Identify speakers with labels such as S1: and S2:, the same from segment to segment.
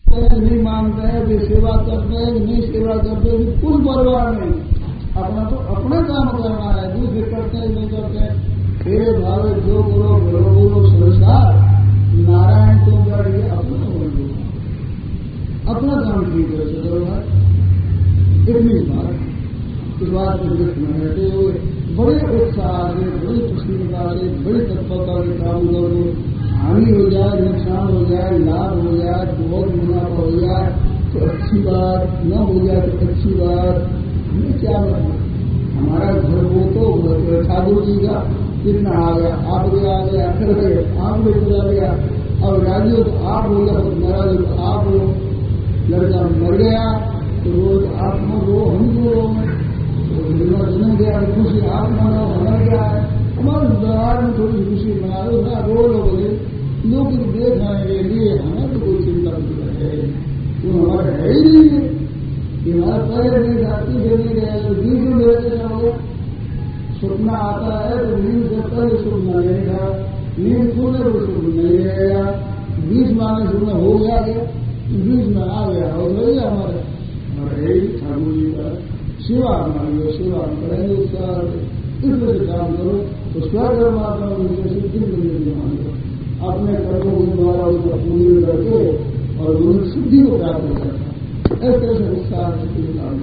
S1: नहीं मानते हैं, वे सेवा करते हैं नहीं सेवा करते हैं, कुछ परवाह नहीं। अपना तो अपना काम करना है, दूसरे करते हैं नहीं करते हैं। तेरे भावे जो करो करो संसार नारायण तो करिए अपना बोलो, अपना काम ठीक है करो है। इतनी बात इस बात को में रहते हुए बड़े उत्साह से, बड़ी प्रसन्नता से, बड़ी तत्परता से काम करो। हानि हो जाए, नुकसान हो जाए, लाभ हो जाए, बहुत मुनाफा हो जाए तो अच्छी बात, न हो जाए तो अच्छी बात। हमें क्या मतलब, हमारा घर वो तो ठाकुर जी का कितना आ गया, आप भी आ गया, फिर गए आप भी चला गया। अब राजी हो तो आप हो गया, नाराज हो तो आप हो। लड़का मर गया तो वो आप हो, हम को जन्म गया खुशी आप मनाओ, हमारा क्या है। हमारे व्यवहार में थोड़ी खुशी मना लो ना, रो लो बोले लोग देखने के लिए हमें तो कोई चिंता नहीं है, तो हमारा है ही नहीं है। हमारा पैर नहीं जाती देने गए बीच में रहते जाओगे। सपना आता है तो नींद से पहले सुनना रहेगा, नींद खुले तो सुन नहीं रहेगा। बीच मांगे सुनना हो गया, बीच में आ गया और हो गया हमारे हमारे ठाकुर जी का सेवा मांगे, सेवा करेंगे उसका इसमें से काम करो तो स्वयं माता सिद्धि मिलने मांगो। अपने कर्मों के द्वारा उसका पूर्ण करके और उन्हें सिद्धि को प्राप्त करता ऐसे ऐसे उत्साह से काम।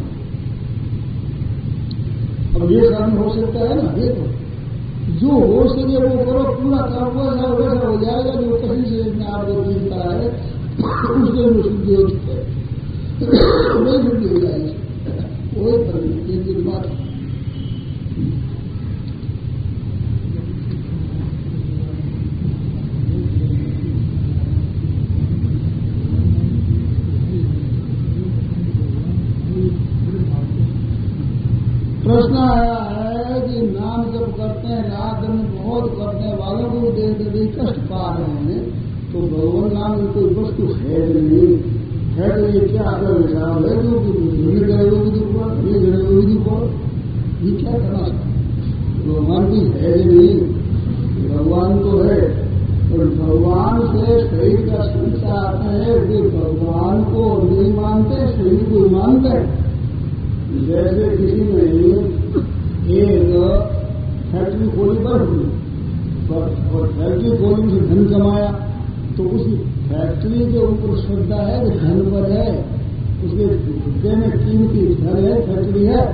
S1: अब ये काम हो सकता है ना, ये तो जो हो सके वो करो, पूरा काम वैसा हो जाएगा। जो कहीं से अपने आप को मिलता है उसके लिए सिद्धि होती है, वही सिद्धि हो जाएगी, वही बात। प्रश्न आया है कि नाम जब करते हैं, रात दिन बहुत करने वालों को देख देख कष्ट पा रहे हैं, तो भगवान नाम में कोई वस्तु है नहीं है, तो ये क्या अगर विचार है जो गए भी दुख ये गए भी दुख, ये क्या करना सकता। भगवान की है नहीं, भगवान तो है, और भगवान से शरीर का संसार आते हैं, वे भगवान को नहीं मानते, शरीर को मानते हैं। जैसे किसी ने एक फैक्ट्री खोली और फैक्ट्री खोलने से धन कमाया, तो उस फैक्ट्री के ऊपर श्रद्धा है कि धन पर है, उसके हृदय में कीमती धन है, फैक्ट्री है,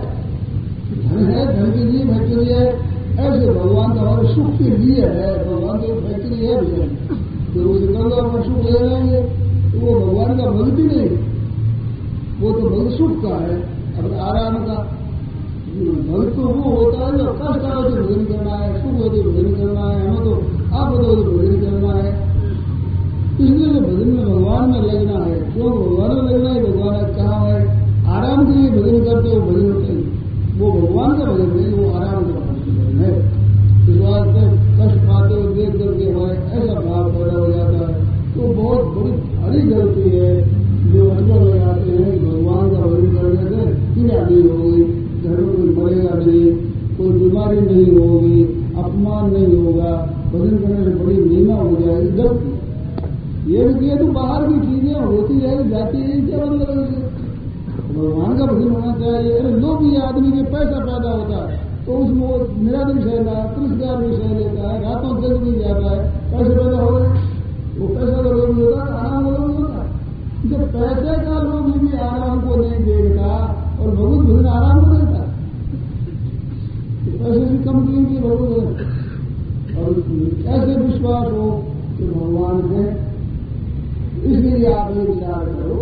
S1: धन के लिए फैक्ट्री है। ऐसे भगवान तो हमारे सुख के लिए है, भगवान तो फैक्ट्री है भजन, तो उसे कर लो अपना सुख ले लेंगे, तो वो भगवान का भक्त ही नहीं, वो तो भक्त सुख का है, अब आराम का। भक्त तो वो होता है जो कष्ट आओ तो भजन करना है, सुख हो तो भजन करना है, हमें तो आप बताओ तो भजन करना है। इसलिए तो भजन में भगवान में लगना है, क्यों भगवान में लगना है। भगवान कहाँ है, आराम के लिए भजन करते हो, भजन होते हैं, वो भगवान का भजन नहीं, वो आराम का भजन है। इस बात से कष्ट पाते हुए देख करके हमारे ऐसा भाव पैदा हो जाता है, तो बहुत बड़ी भारी गलती है जो अनुभव हो जाते हैं। भगवान का भजन करने से पीड़ा नहीं होगी, घर में कोई मरेगा नहीं, कोई बीमारी नहीं होगी, अपमान नहीं होगा, भजन करने से बड़ी महिमा हो जाएगी। गलती ये तो बाहर की चीजें होती है, जाती है, क्या मतलब है। भगवान का भजन होना चाहिए। अरे लोग ये आदमी के पैसा पैदा होता है तो उसमें वो निरादन सहना, तिरस्कार भी सह लेता है, रातों जग भी जाता है, पैसे पैदा हो गए, वो पैसा का लोग होता है, आराम का लोग होता है। जब पैसे का लोग भी आराम को नहीं देखता और भगवत भजन आराम को देता, पैसे भी कम कीमती भगवत है। और कैसे विश्वास हो कि भगवान है, इसलिए आप ये विचार करो।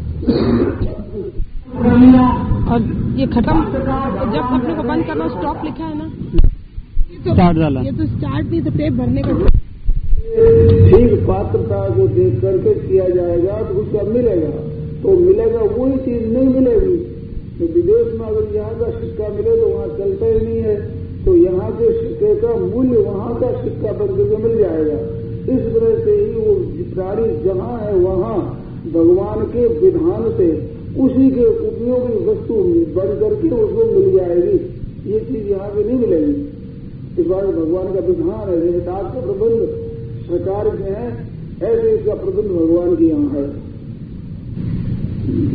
S2: और ये खत्म, जब अपने को बंद करना स्टॉप लिखा है ना,
S1: तो स्टार्ट डाला,
S2: ये तो स्टार्ट नहीं तो टेप भरने का।
S1: ठीक पात्रता को देख करके किया जाएगा तो उसका मिलेगा, तो मिलेगा, वही चीज नहीं मिलेगी। तो विदेश में अगर यहाँ का सिक्का मिले तो वहाँ चलता ही नहीं है, तो यहाँ के सिक्के का मूल्य वहाँ का सिक्का बन करके मिल जाएगा। इस तरह से ही वो प्राणी जहाँ है वहाँ भगवान के विधान से उसी के उपयोगी वस्तु बन करके उसको मिल जाएगी। ये चीज यहाँ पे नहीं मिलेगी। इस बार भगवान का विधान है, जैसे दास का प्रबंध सरकार के हैं, ऐसे इसका प्रबंध भगवान के यहाँ है।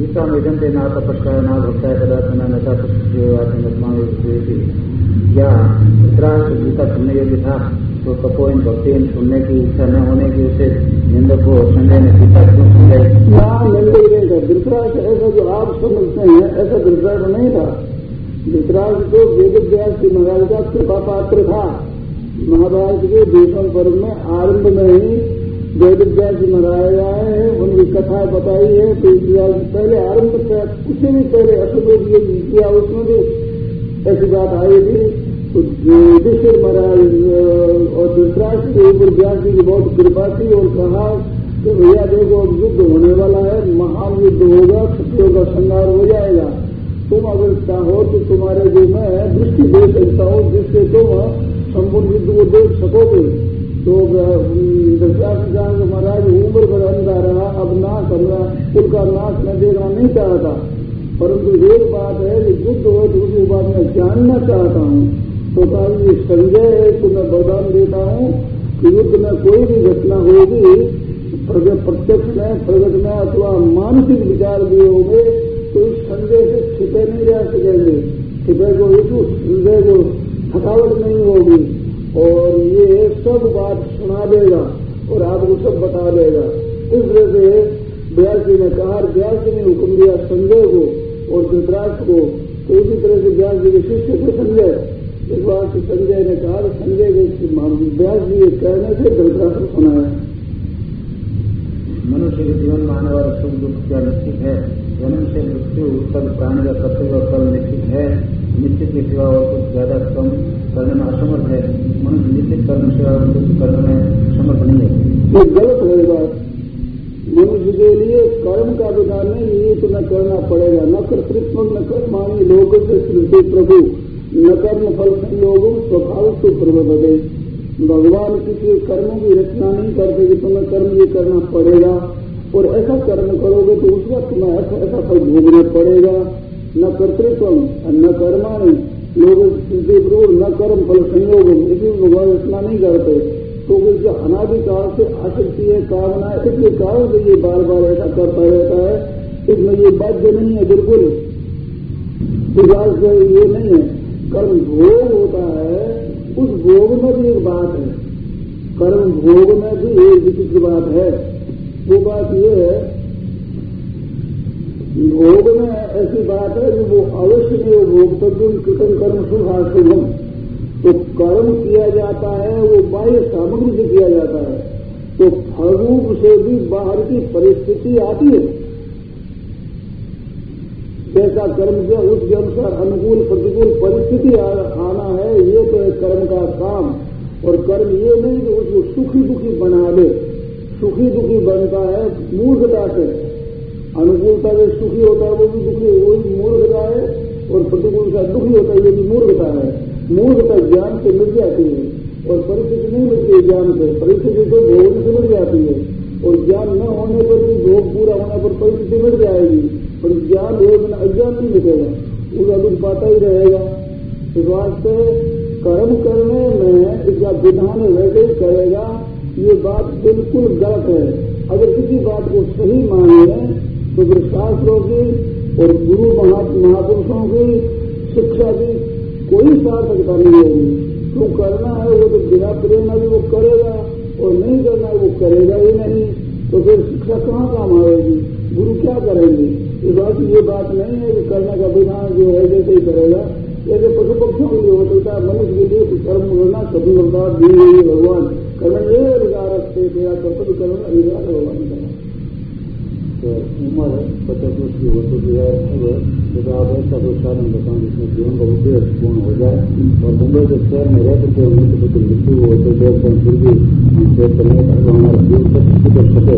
S3: गीता में जनते ना तपस्या ना भक्ता पदार्थना नशा पुष्टि या धृतराष्ट्र गीता सुनने योग्य था तो तपोइन भक्तिन सुनने की इच्छा न होने की उसे निंदक को संजय ने गीता क्यों समझाई?
S1: नहीं था धृतराष्ट्र ऐसा जो आप समझते हैं ऐसा धृतराष्ट्र नहीं था। धृतराष्ट्र तो वेद व्यास की महाराज का कृपा पात्र था। महाभारत के भीष्म पर्व में आरंभ में ही वेद व्यास जी महाराज आए हैं, उनकी कथा बताई है। तो पहले आरंभ से उससे भी पहले अश्वमेध यज्ञ किया, उसमें भी ऐसी बात आई थी। तो युधिष्ठिर महाराज और धृतराष्ट्र के ऊपर व्यास जी की बहुत कृपा थी और कहा कि भैया देखो अब युद्ध होने वाला है, महान युद्ध होगा, क्षत्रियों का संहार हो जाएगा। तुम अगर चाहो तो तुम्हारे जो मैं दृष्टि दे सकता हूँ जिससे तुम संपूर्ण युद्ध को देख सकोगे। तो धृतराष्ट्र महाराज उम्र भर अंधा रहा, अब नाश उनका नाश मैं देखना नहीं चाहता। परंतु एक बात है कि युद्ध हो तो उसी बात मैं जानना चाहता हूँ। तो कहा ये संजय है तो मैं वरदान देता हूँ कि युद्ध में कोई भी घटना होगी प्रत्यक्ष में प्रगट में अथवा मानसिक विचार भी होंगे तो इस संजय से छिपे नहीं रह सकेंगे, छिपे को संजय को थकावट नहीं होगी और ये सब बात सुना देगा और आपको सब बता देगा। इस तरह से व्यास जी ने कहा, व्यास जी ने हुक्म दिया संजय को और धृतराष्ट्र को। तो इसी तरह से व्यास जी के शिष्य थे संजय। इस बात से संजय ने कहा संजय के व्यास जी के कहने से धृतराष्ट्र सुनाया।
S3: मनुष्य के जीवन में आने वाला सुख दुख क्या निश्चित है? जन्म से मृत्यु तक प्राणी का कर्तव्य और फल निश्चित है। निश्चित के सिवा और कुछ ज्यादा कम करने में असमर्थ है। मनुष्य निश्चित कर्म से और कुछ करने में समर्थ नहीं है।
S1: ये गलत है बात। मनुष्य के लिए कर्म का विधान नहीं, ये तुम्हें करना पड़ेगा। न कर्तृत्व न कर्माणि लोक से सृष्टि प्रभु न कर्म फल संयोगों स्वभाव से प्रबोधते। भगवान किसी कर्मों की रचना नहीं करते कि तुम्हें कर्म ये करना पड़ेगा और ऐसा कर्म करोगे तो उस वक्त तुम्हें ऐसा फल भोगना पड़ेगा। न कर्तृत्व न कर्माणि लोग न कर्म फल संयोग, इसी भगवान रचना नहीं करते। तो जो अनादिकाल से आसक्ति है, कामना है, इसके कारण से ये बार बार ऐसा करता रहता है। इसमें ये बाध्य नहीं है, बिल्कुल ये नहीं है। कर्म भोग होता है, उस भोग में भी एक बात है, कर्म भोग में भी एक विचित्र बात है। वो बात ये है, भोग में ऐसी बात है कि वो अवश्य में भोक्तव्य कृतम कर्म शुभाशुभम। तो कर्म किया जाता है वो बाह्य सामग्री से किया जाता है, तो फलरूप से भी बाहर की परिस्थिति आती है। जैसा कर्म किया उसके अनुसार अनुकूल प्रतिकूल परिस्थिति आना है, ये तो है कर्म का काम। और कर्म ये नहीं कि उसको सुखी दुखी बना दे। सुखी दुखी बनता है मूर्खता से। अनुकूलता से सुखी होता है वो भी दुखी, वो भी मूर्खता है, और प्रतिकूलता दुखी होता है ये भी मूर्खता है। मूर्खता ज्ञान से मिल जाती है और परिस्थिति नहीं मिलती है ज्ञान से। परिस्थिति तो भोग से मिल जाती है और ज्ञान न होने पर भी भोग पूरा होने पर परिस्थिति मिल जाएगी, पर ज्ञान हुए बिना अज्ञान नहीं मिलेगा, उसका कुछ पाता ही रहेगा। इस वास्ते कर्म करने में इसका विधान वैसे ही करेगा, ये बात बिल्कुल गलत है। अगर किसी बात को सही माने तो फिर शास्त्रों की और गुरु महापुरुषों की शिक्षा की कोई सार्थकता नहीं होगी। जो करना है वो तो बिना प्रेरणा भी वो करेगा और नहीं करना है वो करेगा ही नहीं, तो फिर शिक्षा कहाँ काम आएगी? गुरु क्या करेंगे? इस बात ये बात नहीं है कि करने का विधान जो है जैसे ही करेगा। जैसे पशु पक्षियों के लिए हो सकता है, मनुष्य के लिए कर्म करना कभी अवतार दी गई है भगवान। कर्म ये अधिकार रखते तेरा कर्तव्य करना अधिकार है भगवान का।
S3: तो उम्र 50 वर्ष की हो तो जो है जब आप ऐसा कोई साधन बताओ जिसमें जीवन का उद्देश्य पूर्ण हो जाए और मुंबई के शहर में रह करके मृत्यु हो तो देश फिर भी देश करने का हमारा जीवन कर सके।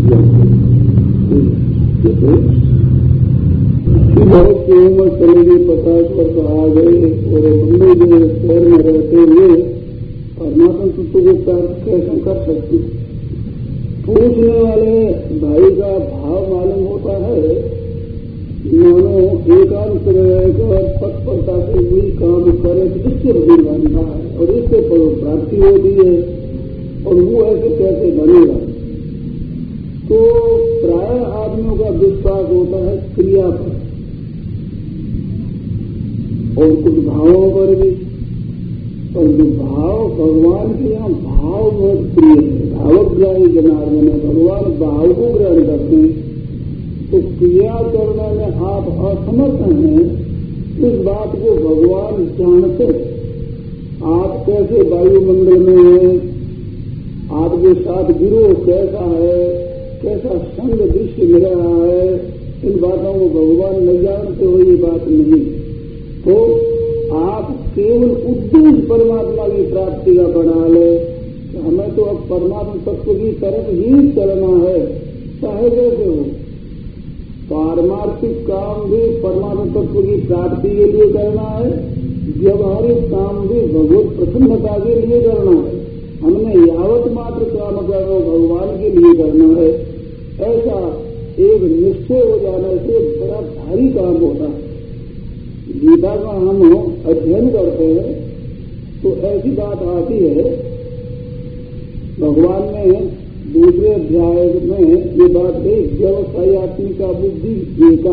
S1: बहुत की उम्र चलेगी, 50 वर्ष आ गई और मुंबई के शहर में रहते हुए परमात्मा तत्व को प्राप्त कैसे कर सकती? पूछने वाले भाई का भाव मालूम होता है, मानो एकांत रहकर तत्परता से वही काम करे तो इससे बड़ी बनता है और इससे प्राप्ति होती है और वो ऐसे कैसे बनेगा? तो
S3: प्राय आदमियों का विश्वास होता है क्रिया पर और कुछ भावों पर भी। पर जो भाव भगवान के यहाँ भाव बहुत प्रिय है, भावग्राही जनार्दन है, भगवान भाव को ग्रहण करते हैं। तो क्रिया करने में आप असमर्थ हैं, इस बात को भगवान जानते। आप कैसे वायुमंडल में हैं, आपके साथ गिरोह कैसा है, कैसा संग दृश्य मिल रहा है, इन बातों को भगवान न जानते हो, ये बात नहीं। तो आप केवल उद्देश्य परमात्मा की प्राप्ति का बना ले। हमें तो अब परमात्मा तत्व की तरफ ही चलना है, चाहे जैसे हो। पारमार्थिक काम भी परमात्मा तत्व की प्राप्ति के लिए करना है, व्यवहारिक काम भी भगवत प्रसन्नता के लिए करना है। हमने यावत मात्र काम करो भगवान के लिए करना है, ऐसा एक निश्चय हो जाने से बड़ा भारी काम होता है। गीता का हम अध्ययन करते हैं तो ऐसी बात आती है, भगवान ने दूसरे अध्याय में ये बात कही, व्यवसायत्मिका बुद्धि एका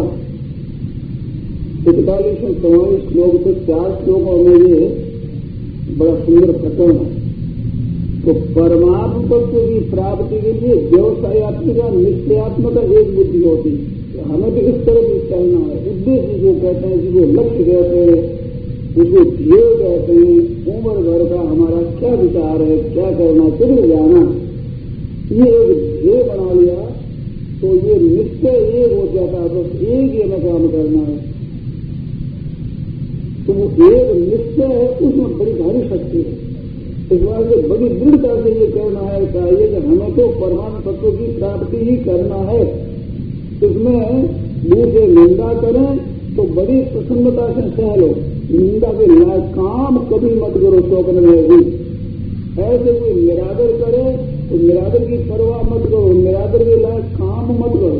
S3: 41-44 श्लोक से 4 श्लोकों में ये बड़ा सुंदर प्रकरण है। तो परमात्म तत्व की प्राप्ति के लिए व्यवसायत्मिका निश्चयात्मक एक बुद्धि होती है। हमें तो इस तरह भी चलना है, उद्देश्य जो कहते हैं, जिसको लक्ष्य कहते हैं, जिसको ध्येय कहते हैं, उम्र भर का हमारा क्या विचार है, क्या करना, किधर जाना, ये एक ध्येय बना लिया तो ये निश्चय एक हो जाता है। बस एक ही हमें काम करना है, तो वो एक निश्चय है, उसमें बड़ी भारी शक्ति है। इस बात से बड़ी दृढ़ता से ये कहना है चाहिए कि हमें तो परमाणु तत्व की प्राप्ति ही करना है। इसमें दूसरे निंदा करें तो बड़ी प्रसन्नता से सह लो, निंदा के लायक काम कभी मत करो स्वप्न में भी। ऐसे कोई निरादर करे तो निरादर की परवाह मत करो, निरादर के लायक काम मत करो।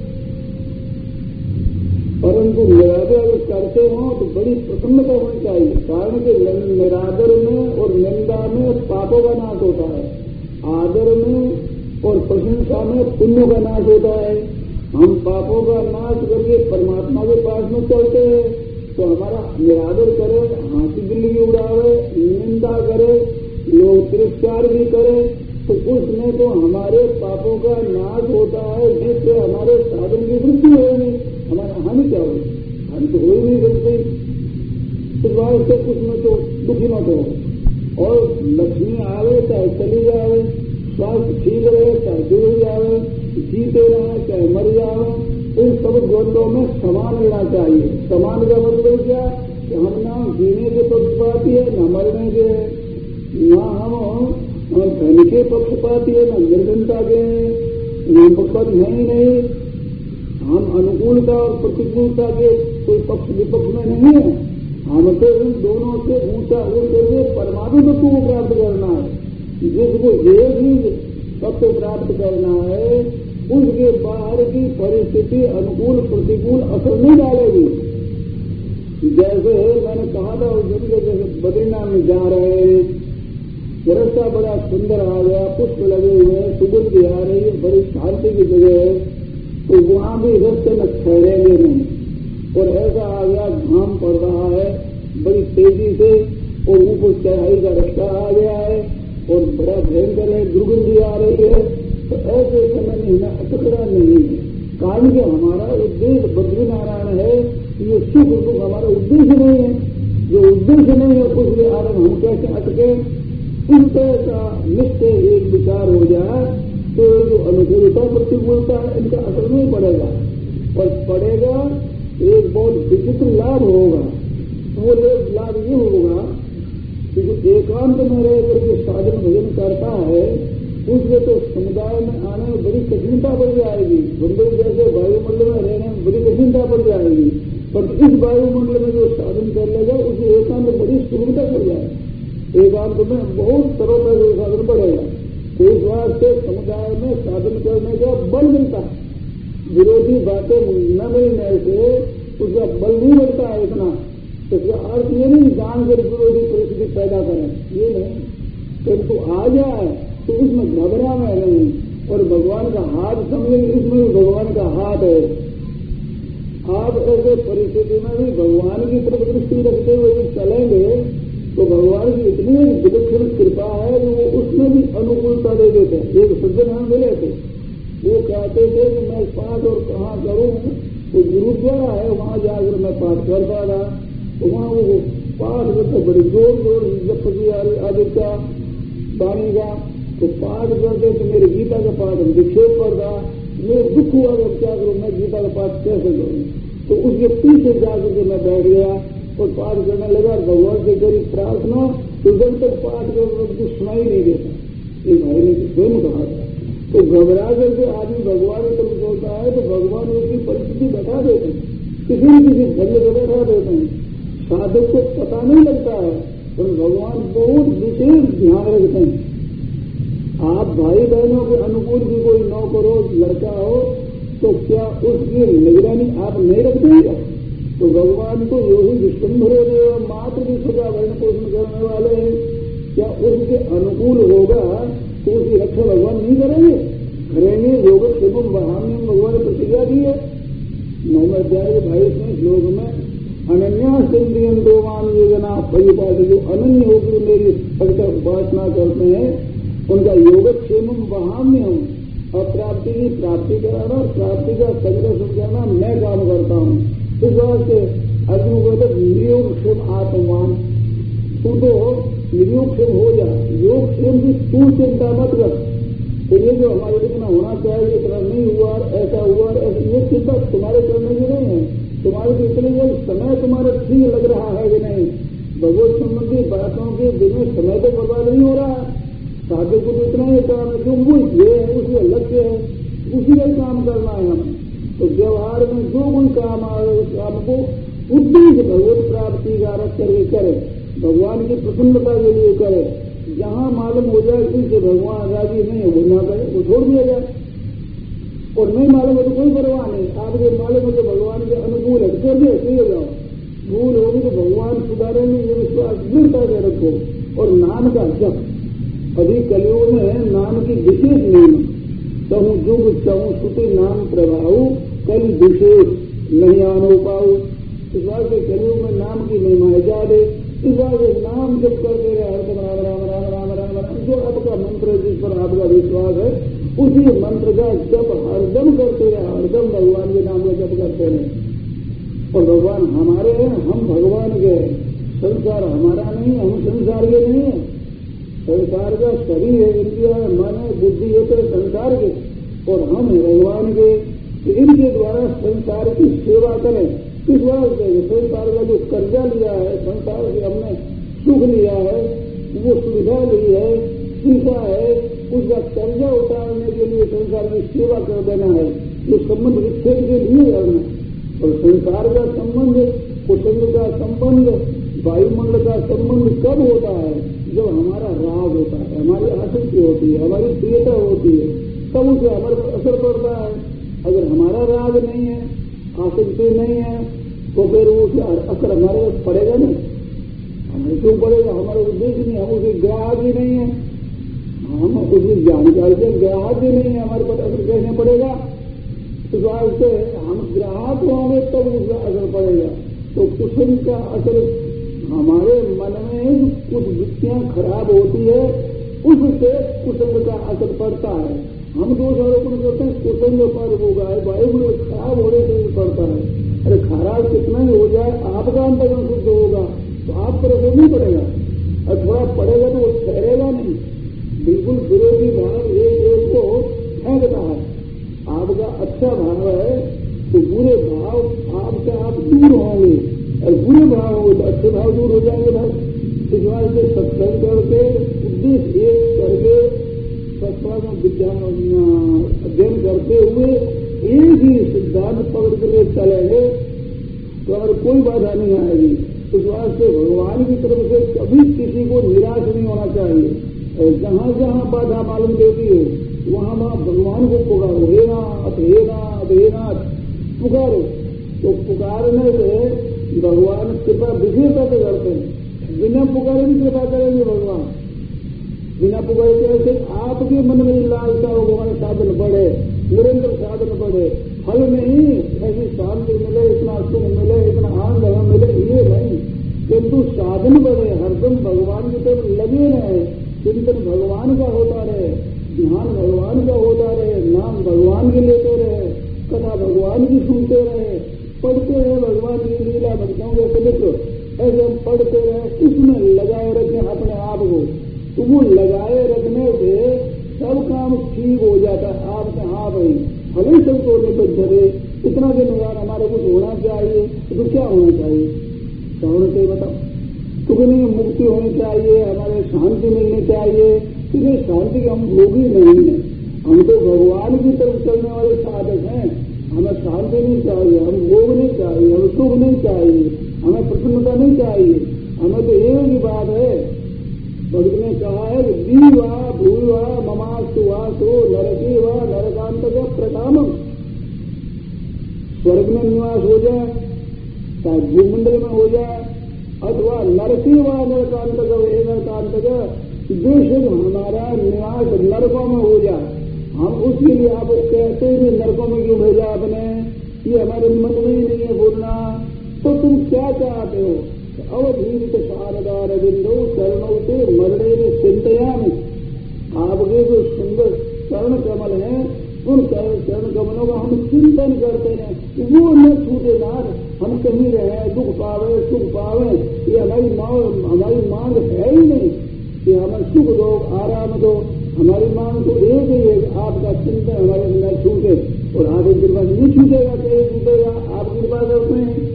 S3: परंतु निरादर अगर करते हो तो बड़ी प्रसन्नता होनी चाहिए, कारण कि निरादर में और निंदा में पापों का नाश होता है, आदर में और प्रशंसा में पुण्य का नाश होता है। हम पापों का नाश करके परमात्मा के पास में चलते हैं तो हमारा निरादर करे, हाथी बिल्ली उड़ावे, निंदा करे, लोग तिरस्कार भी करे, तो उसमें तो हमारे पापों का नाश होता है, जिससे हमारे साधन की वृद्धि होगी, हमारा हानि क्या होगी, हानि तो हो ही नहीं सकती। इस बात से उसमें तो दुखी मत हो। और लक्ष्मी आवे चाहे चली जावे, स्वास्थ्य ठीक रहे चाहे जुड़ जावे, जीते रहे चाहे मर जाओ, इन सब द्वंद्वों में समान रहना चाहिए। समान का मतलब क्या कि हम ना जीने के पक्षपाती है, न मरने के, न हम धन के पक्षपाती है, न निर्धनता के हैं, पक्षपात है ही नहीं। हम अनुकूलता और प्रतिकूलता के कोई पक्ष विपक्ष में नहीं है। हम तो इन दोनों से ऊंचा उड़ करके परमाणु तत्व को प्राप्त करना है। जिसको एक ही तत्व प्राप्त करना है, उसके बाहर की परिस्थिति अनुकूल प्रतिकूल असर नहीं डालेगी। जैसे मैंने कहा था उस दिन के जैसे बद्रीनाथ में जा रहे हैं, रास्ता बड़ा सुंदर आ गया, पुष्प लगे हुए हैं, सुगंध भी आ रही है, बड़ी शांति की जगह है, तो वहां भी रास्ते में ठहरेंगे नहीं। और ऐसा आ गया, घाम पड़ रहा है बड़ी तेजी से, और ऊपर चढ़ाई का रास्ता आ गया है और बड़ा भयंकर है, दुर्गंधी आ रही है, तो ऐसे समय में हमें अटकना नहीं है। कारण कि हमारा उद्देश्य बद्रीनारायण है, ये सुख दुख हमारा उद्देश्य नहीं है। जो उद्देश्य नहीं है उसके आरंभ हम कैसे अटके, इस तरह का निश्चय एक विचार हो जाए तो जो अनुकूलता प्रतिकूलता है इनका असर नहीं पड़ेगा। और पड़ेगा एक बहुत विचित्र लाभ होगा। वो लाभ ये होगा कि जो एकांत में रह करके साधन भजन करता है उसमें तो समुदाय में आने में बड़ी कठिनता पड़ जाएगी। बंदर जैसे वायुमंडल में रहने में बड़ी कठिनता पड़ जाएगी, पर इस वायुमंडल में जो साधन कर लेगा उसे एकांत बड़ी सुगमता पड़ जाएगी। एकांत में बहुत सरलता से साधन बढ़ेगा। तो इस बात से समुदाय में साधन करने का बल मिलता है। विरोधी बातें न मिलने से उसका बल नहीं मिलता है इतना। इसका अर्थ ये नहीं जानकर विरोधी परिस्थिति पैदा करें, ये नहीं। किंतु आ जाए तो उसमें घबरा में नहीं,
S1: और भगवान का हाथ समझे, इसमें भी भगवान का हाथ है। आप ऐसे परिस्थिति में भी भगवान की तरफ दृष्टि रखते हुए भी चलेंगे तो भगवान की इतनी विलक्षण कृपा है कि वो उसमें भी अनुकूलता दे देते हैं। एक सज्जन हम मिले थे, वो कहते थे कि मैं पाठ और कहाँ करूं, तो गुरुद्वारा है वहां जाकर मैं पाठ करता रहा। तो वहां वो पाठ करते बड़ी जोर जप की आदित्य वाणी का तो पाठ करते तो मेरे गीता का पाठ विक्षेप कर रहा। मेरे दुख हुआ कि क्या करूं, मैं गीता का पाठ कैसे करूं। तो उसके पीछे जाकर के मैं बैठ गया और पाठ करने लगा। भगवान से करी प्रार्थना, तो जब तक पाठ कर कुछ सुनाई नहीं देता। एक भाई ने स्वयं कहा था। तो घबरा करके आदमी भगवान की तरफ सोचता है तो भगवान उसकी परिस्थिति बैठा देते हैं, किसी न किसी धन्य को बैठा देते हैं। साधक को पता नहीं लगता है, तो भगवान बहुत विशेष ध्यान रखते हैं। आप भाई बहनों के अनुकूल भी कोई नौकर हो, लड़का हो, तो क्या उसकी निगरानी आप नहीं रखते हैं? तो भगवान को यो ही विश्वम्भरे मात्र भी सदा वर्ण पोषण करने वाले हैं, क्या उसके अनुकूल होगा तो उसकी रक्षा भगवान नहीं करेंगे? करेंगे। योग एवं बहाने भगवान ने प्रतिज्ञा दी है 9वें अध्याय 22वें श्लोक में, अनन्या सिंधियन दोमान योजना परिपाटी, जो अनन्य होकर मेरी सत्य उपासना करते हैं उनका योगक्षेम वहाम्य हूं। अप्राप्ति की प्राप्ति कराना और प्राप्ति का संग्रह समझाना मैं काम करता हूं। इस बात से अर्जुन कहते निर्योगक्षेम आत्मान, तू तो निर्योगक्षेम हो जा, योगक्षेम की तू चिंता मत कर। तो ये जो हमारे इतना होना चाहिए इतना नहीं हुआ, ऐसा हुआ, ये चिंता तुम्हारे करने की नहीं है। तुम्हारे को इतने समय तुम्हारा ठीक लग रहा है कि नहीं, भगवत संबंधी बातों के बिना समय तो बर्बाद नहीं हो रहा है। साधु को तो इतना ही काम है, जो वो ये है उसका लक्ष्य है, उसी का काम करना है हमें। तो व्यवहार में जो कोई काम आ रहा है उस काम को उद्देश्य भगवत प्राप्ति का रख करके करे, भगवान की प्रसन्नता के लिए करे। जहां मालूम हो जाए इससे भगवान राजी नहीं है वो ना करे, वो छोड़ दिया जाए। और नहीं मालूम है तो कोई परवाह नहीं, आपके मालूम है तो भगवान के अनुकूल है कर दे, सही हो जाओ। भूल होगी तो भगवान सुधारेंगे, ये विश्वास दृढ़ता से रखो। और नाम का जप अभी कलियुग में नाम की विशेष नियम, कहूं जुग चहूं सुति नाम प्रभाव, कल विशेष नहीं आनो पाऊ। इस बात से कलियुग में नाम की महिमा ज्यादा। इस बात से नाम जब करते रहे हरदम राम राम राम राम राम राम, जो आपका मंत्र है जिस पर आपका विश्वास है उसी मंत्र का जप हरदम करते रहे, हरदम भगवान के नाम का जप करते रहे। और भगवान हमारे हैं, हम भगवान के। संसार हमारा नहीं, हम संसार के नहीं है। संसार का शरीर है, इंद्रिया है, मन है, बुद्धि है, तो संसार के, और हम है भगवान के। तो इनके द्वारा संसार की सेवा करें। इस बात से संसार का जो कर्जा लिया है, संसार से हमने सुख लिया है, वो सुविधा ली है, सीखा है, उसका कर्जा उतारने के लिए संसार की सेवा कर देना है। जो संबंध विच्छेद के लिए करना। और संसार का संबंध, कुटुंब का संबंध, वायुमंडल का संबंध कब होता है? जब हमारा राग होता है, हमारी आसक्ति होती है, हमारी प्रियता होती है, तब उसे हमारे पर असर पड़ता है। अगर हमारा राग नहीं है, आसक्ति नहीं है, तो फिर उसे असर हमारे पर पड़ेगा नहीं। हमें क्यों पड़ेगा? हमारा उद्देश्य नहीं, हम उसे ग्राहक ही नहीं है, हम उसकी जानकारी से ग्राहक ही नहीं है, हमारे पर असर कैसे पड़ेगा? इस बात से हम ग्राहक होंगे तब उसका असर पड़ेगा। तो कुसुम का असर हमारे मन में कुछ वृत्तियां खराब होती है, उससे कुसंग का असर पड़ता है। हम दोष आरोपण करते हैं कुसंग पर होगा, वायुमंडल खराब होने से पड़ता है। अरे खराब कितना ही हो जाए, आपका अंतर्गत शुद्ध होगा तो आप पर असर नहीं पड़ेगा, और थोड़ा पड़ेगा तो वो ठहरेगा नहीं। बिल्कुल विरोधी भाव एक को फेंकता है। आपका अच्छा भाव है तो बुरे भाव आपसे आप दूर होंगे, और बुरे भाव हो तो अच्छे भाव दूर हो जाएंगे। बस इस बात से सत्संग करके उद्देश्य एक करके सत्संग विद्या अध्ययन करते हुए एक ही सिद्धांत पकड़ करके चलेंगे तो अगर कोई बाधा नहीं आएगी। इस बात से भगवान की तरफ से कभी किसी को निराश नहीं होना चाहिए। जहां जहां बाधा मालूम देती है वहां वहां भगवान को पुकारो, हे नाथ हे नाथ हे नाथ पुकारो। तो पुकारने से भगवान कृपा विशेषता से करते हैं, बिना पुकारे भी कृपा करेंगे भगवान।
S3: बिना पुकारे कैसे? आपके मन में लालसा हो, हमारे साधन बढ़े, निरंतर साधन बढ़े, फल नहीं ऐसी शांति मिले, इतना सुख मिले, इतना आनंद हमें मिले, ये नहीं, किंतु साधन बढ़े, हरदम भगवान की तरफ लगे रहे, चिंतन भगवान का होता रहे, ध्यान भगवान का होता रहे, नाम भगवान के लेते रहे, कथा भगवान की सुनते रहे, पढ़ते रहे भगवान की लीला भक्तों के चरित्र, ऐसे हम पढ़ते रहे, उसमें लगाए रखें अपने आप को, तो वो लगाए रखने से सब काम ठीक हो जाता है। आपने हाँ भाई भले सबको निपट धरे, इतना दिन यार हमारे कुछ होना चाहिए, तो क्या होना चाहिए? क्या होना चाहिए बताओ? तो नहीं मुक्ति होनी चाहिए, हमारे शांति मिलनी चाहिए, क्योंकि शांति के हम भोगी नहीं है, हम तो भगवान की तरफ चलने वाले साधक हैं। हमें शांति नहीं चाहिए, हम भोग नहीं चाहिए, हमें सुख नहीं चाहिए, हमें प्रसन्नता नहीं चाहिए, हमें तो एक ही बात है, भक्त ने कहा है कि दीवा भूवा ममास्तु वासो नरकी व नरकांतक प्रकामम, स्वर्ग में निवास हो जाए, चाहे भूमंडल में हो जाए, अथवा नरकी व नरकांतक नरकांतक बेशक हमारा निवास नरकों में हो जाए, हम उसके लिए आप कहते हैं कि नरकों में क्यों भेजा आपने, ये हमारे मन में ही नहीं है बोलना, तो तुम क्या चाहते हो? अवधीत शारदार बिंदु चरणों से मरणे में चिंतया में, आपके जो सुंदर चरण कमल हैं, उन चरण कमलों का हम चिंतन करते हैं, वो न छूटे नाथ, हम कहीं रहे, दुख पावे सुख पावे, ये हमारी मांग है ही नहीं कि हमें सुख दो आराम दो, हमारी मांग तो एक ही है, आपका चिंतन हमारे न छूटे, और आपकी कृपा नहीं छूटेगा, कहीं छूटेगा, आप कृपा करते हैं।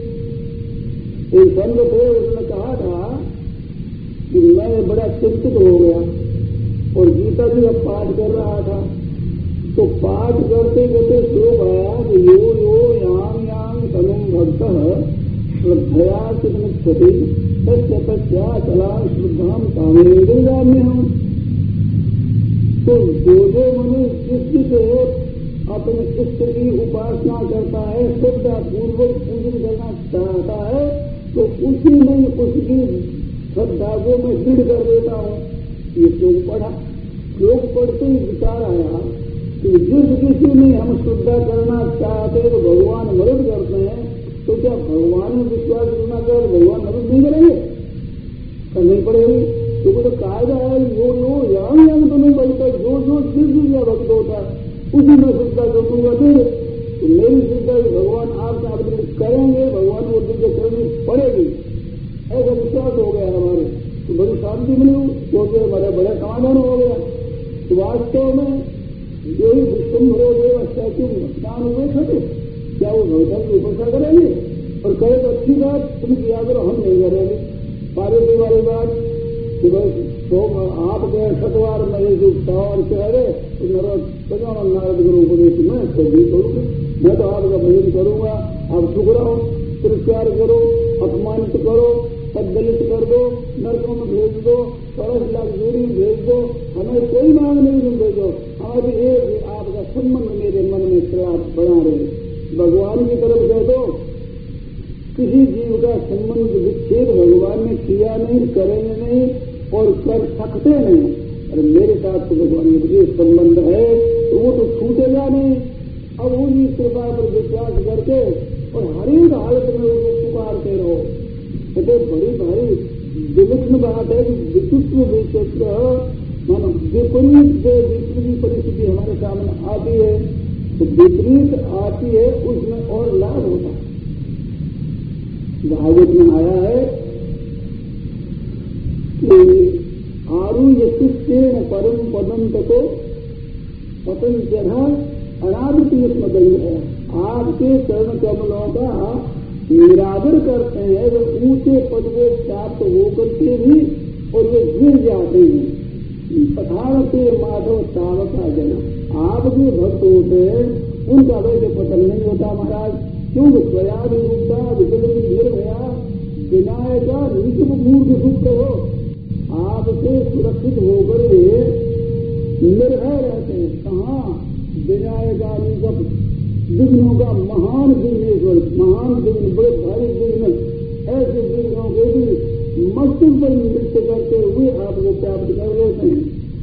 S3: एक संत थे, उसने कहा था कि मैं बड़ा चिंतित हो गया और गीता जी का पाठ कर रहा था, तो पाठ करते करते श्लोक आया कि यो यो याम याम तनुम भक्त श्रद्धया चिन्नति तस्य तस्या चला श्रद्धाम कामेन्द्रियाम्य हूं। तो जो मनुष्य जिससे अपने इष्ट की उपासना करता है, श्रद्धा पूर्वक पूजन करना चाहता है, तो उसी में उसकी श्रद्धा को मैं दृढ़ कर देता हूं। ये श्लोक पढ़ा, श्लोक पढ़ते ही विचार आया कि जिस किसी में हम श्रद्धा करना चाहते हैं तो भगवान मदद करते हैं, तो क्या भगवान में विश्वास करना कर भगवान मदद नहीं करेंगे? करनी पड़ेगी। तो कायदा है जो याम तो नहीं बढ़ता, जो जिस या भक्त होता है उसी में श्रद्धा करूंगा, तो मेरी श्रद्धा भगवान आपसे आवेदन करेंगे, भगवान को दिव्य करनी पड़ेगी, ऐसा विश्वास हो गया हमारे, तो बड़ी शांति मिली, क्योंकि हमारा बड़ा समाधान हो गया। तो वास्तव में जो ही विश्वम्भरो देव स्टैच्यू स्नान हुए थे, क्या वो भगवान की उपासना करेंगे? और कहे तो अच्छी बात, तुम किया करो, हम नहीं करेंगे। पार्वती वाली बात कि भाई तो आप गए सतवार में जो सवार कह रहे तो नारद गुरु उपदेश में सभी करूंगा, मैं तो आपका भजन करूंगा, आप ठुकराओ, तिरस्कार करो, अपमानित करो, पददलित कर दो, नरकों में भेज दो, 12 लाख दूरी भेज दो, हमें कोई मांग नहीं, तुम भेजो, हमारी एक आपका संबंध मेरे मन में चला बना रहे। भगवान की तरफ कह दो, किसी जीव का संबंध विच्छेद भगवान ने किया नहीं, करेंगे नहीं और कर सकते नहीं। अरे मेरे साथ तो भगवान का संबंध है, तो वो तो छूटेगा नहीं। अब उनकी कृपा पर विश्वास करके और हर एक हालत में उनको पुकारते रहो। तो बड़ी भारी विलक्षण बात है कि विचित्र विचित्र मानो विपरीत जो विपरीत परिस्थिति हमारे सामने आती है, तो विपरीत आती है, उसमें और लाभ होता है। भागवत में आया है कि आरुह्य परम पदम तको पतंजन अनादितीय मदल है। आपके चरण कमलों का निरादर करते हैं, वे ऊंचे पद को प्राप्त होकर के भी और वे गिर जाते हैं। पठानते माधव तावका जन, आपके भक्त होते हैं, उनका वैसे पतन नहीं होता महाराज, क्योंकि स्वयाभिमुक्ता विकल निर्भया विनायका निशुभ मूर्ख सुख हो, आपसे सुरक्षित होकर निर्भय रहते हैं। कहाँ? विनायका निशुभ विघ्नों का महान विघ्नेश्वर, महान विघ्न, बड़े भारी विघ्न, ऐसे विघ्नों के भी मस्तक पर नृत्य करते हुए आपको प्राप्त कर लेते हैं।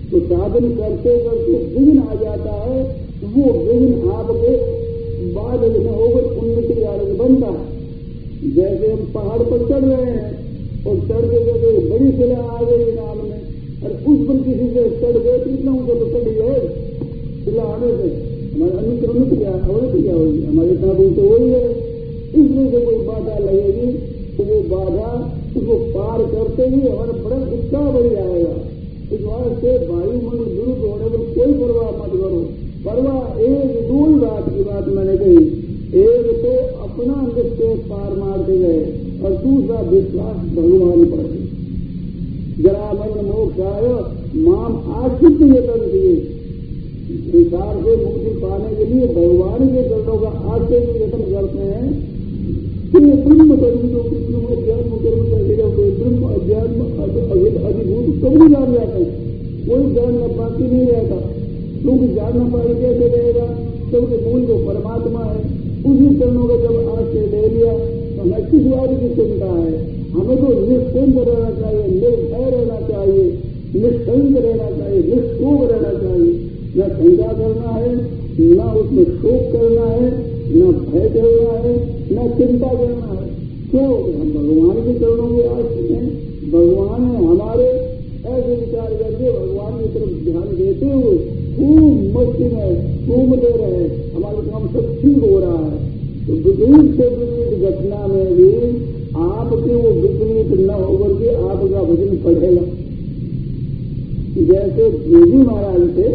S1: बनता है। जैसे हम पहाड़ पर चढ़ रहे हैं और चढ़ते जैसे बड़ी शिला आ गई नाम में, और उस पर किसी से चढ़ गए तो इतना ऊंचा तो चढ़ी है शिला आने से हमारा अनुक्रमित क्या अवृत क्या होगी, हमारे साथ तो वही है। इसमें से कोई बाधा लगेगी तो वो बाधा उसको पार करते ही हमारा बड़ा उत्साह बढ़ जाएगा। इस वास्ते वायुमंडल विरुद्ध होने पर कोई परवाह मत करो। परवाह एक दो ही बात की बात मैंने कही, एक तो अपना निश्चय पार मारते गए और दूसरा विश्वास भगवान पर। जरा मन मोक्षाय माम आश्रित यतन दिए, संसार से मुक्ति पाने के लिए भगवान के चरणों का आश्रय यत्न करते हैं। तो ये ब्रह्म कर्म अध्यात्म कर्म का ब्रह्म अध्यात्म अधिभूत कभी जान जाते हैं, कोई जान न बाकी नहीं रहता। क्योंकि जान न पाए कैसे रहेगा, सबके मूल जो परमात्मा है उसी चरणों का जब आश्रय ले लिया तो हमें किस बात की चिंता है। हमें तो निश्चिंत रहना चाहिए, निर्भय रहना चाहिए, निश्चिंत रहना चाहिए, निष्ठोक रहना चाहिए। न शंका करना है, न उसमें शोक करना है, न भय करना है, न चिंता करना है। क्यों? हम भगवान के चरणों के आश्रित हैं, भगवान है हमारे। ऐसे विचार करके भगवान की तरफ ध्यान देते हुए खूब मस्ती में घूमते रहे, हमारा काम सब ठीक हो रहा है। तो विपरीत से विपरीत घटना में भी आपके वो विपरीत न होकर के आपका भजन पढ़ेगा। जैसे देवी महाराज थे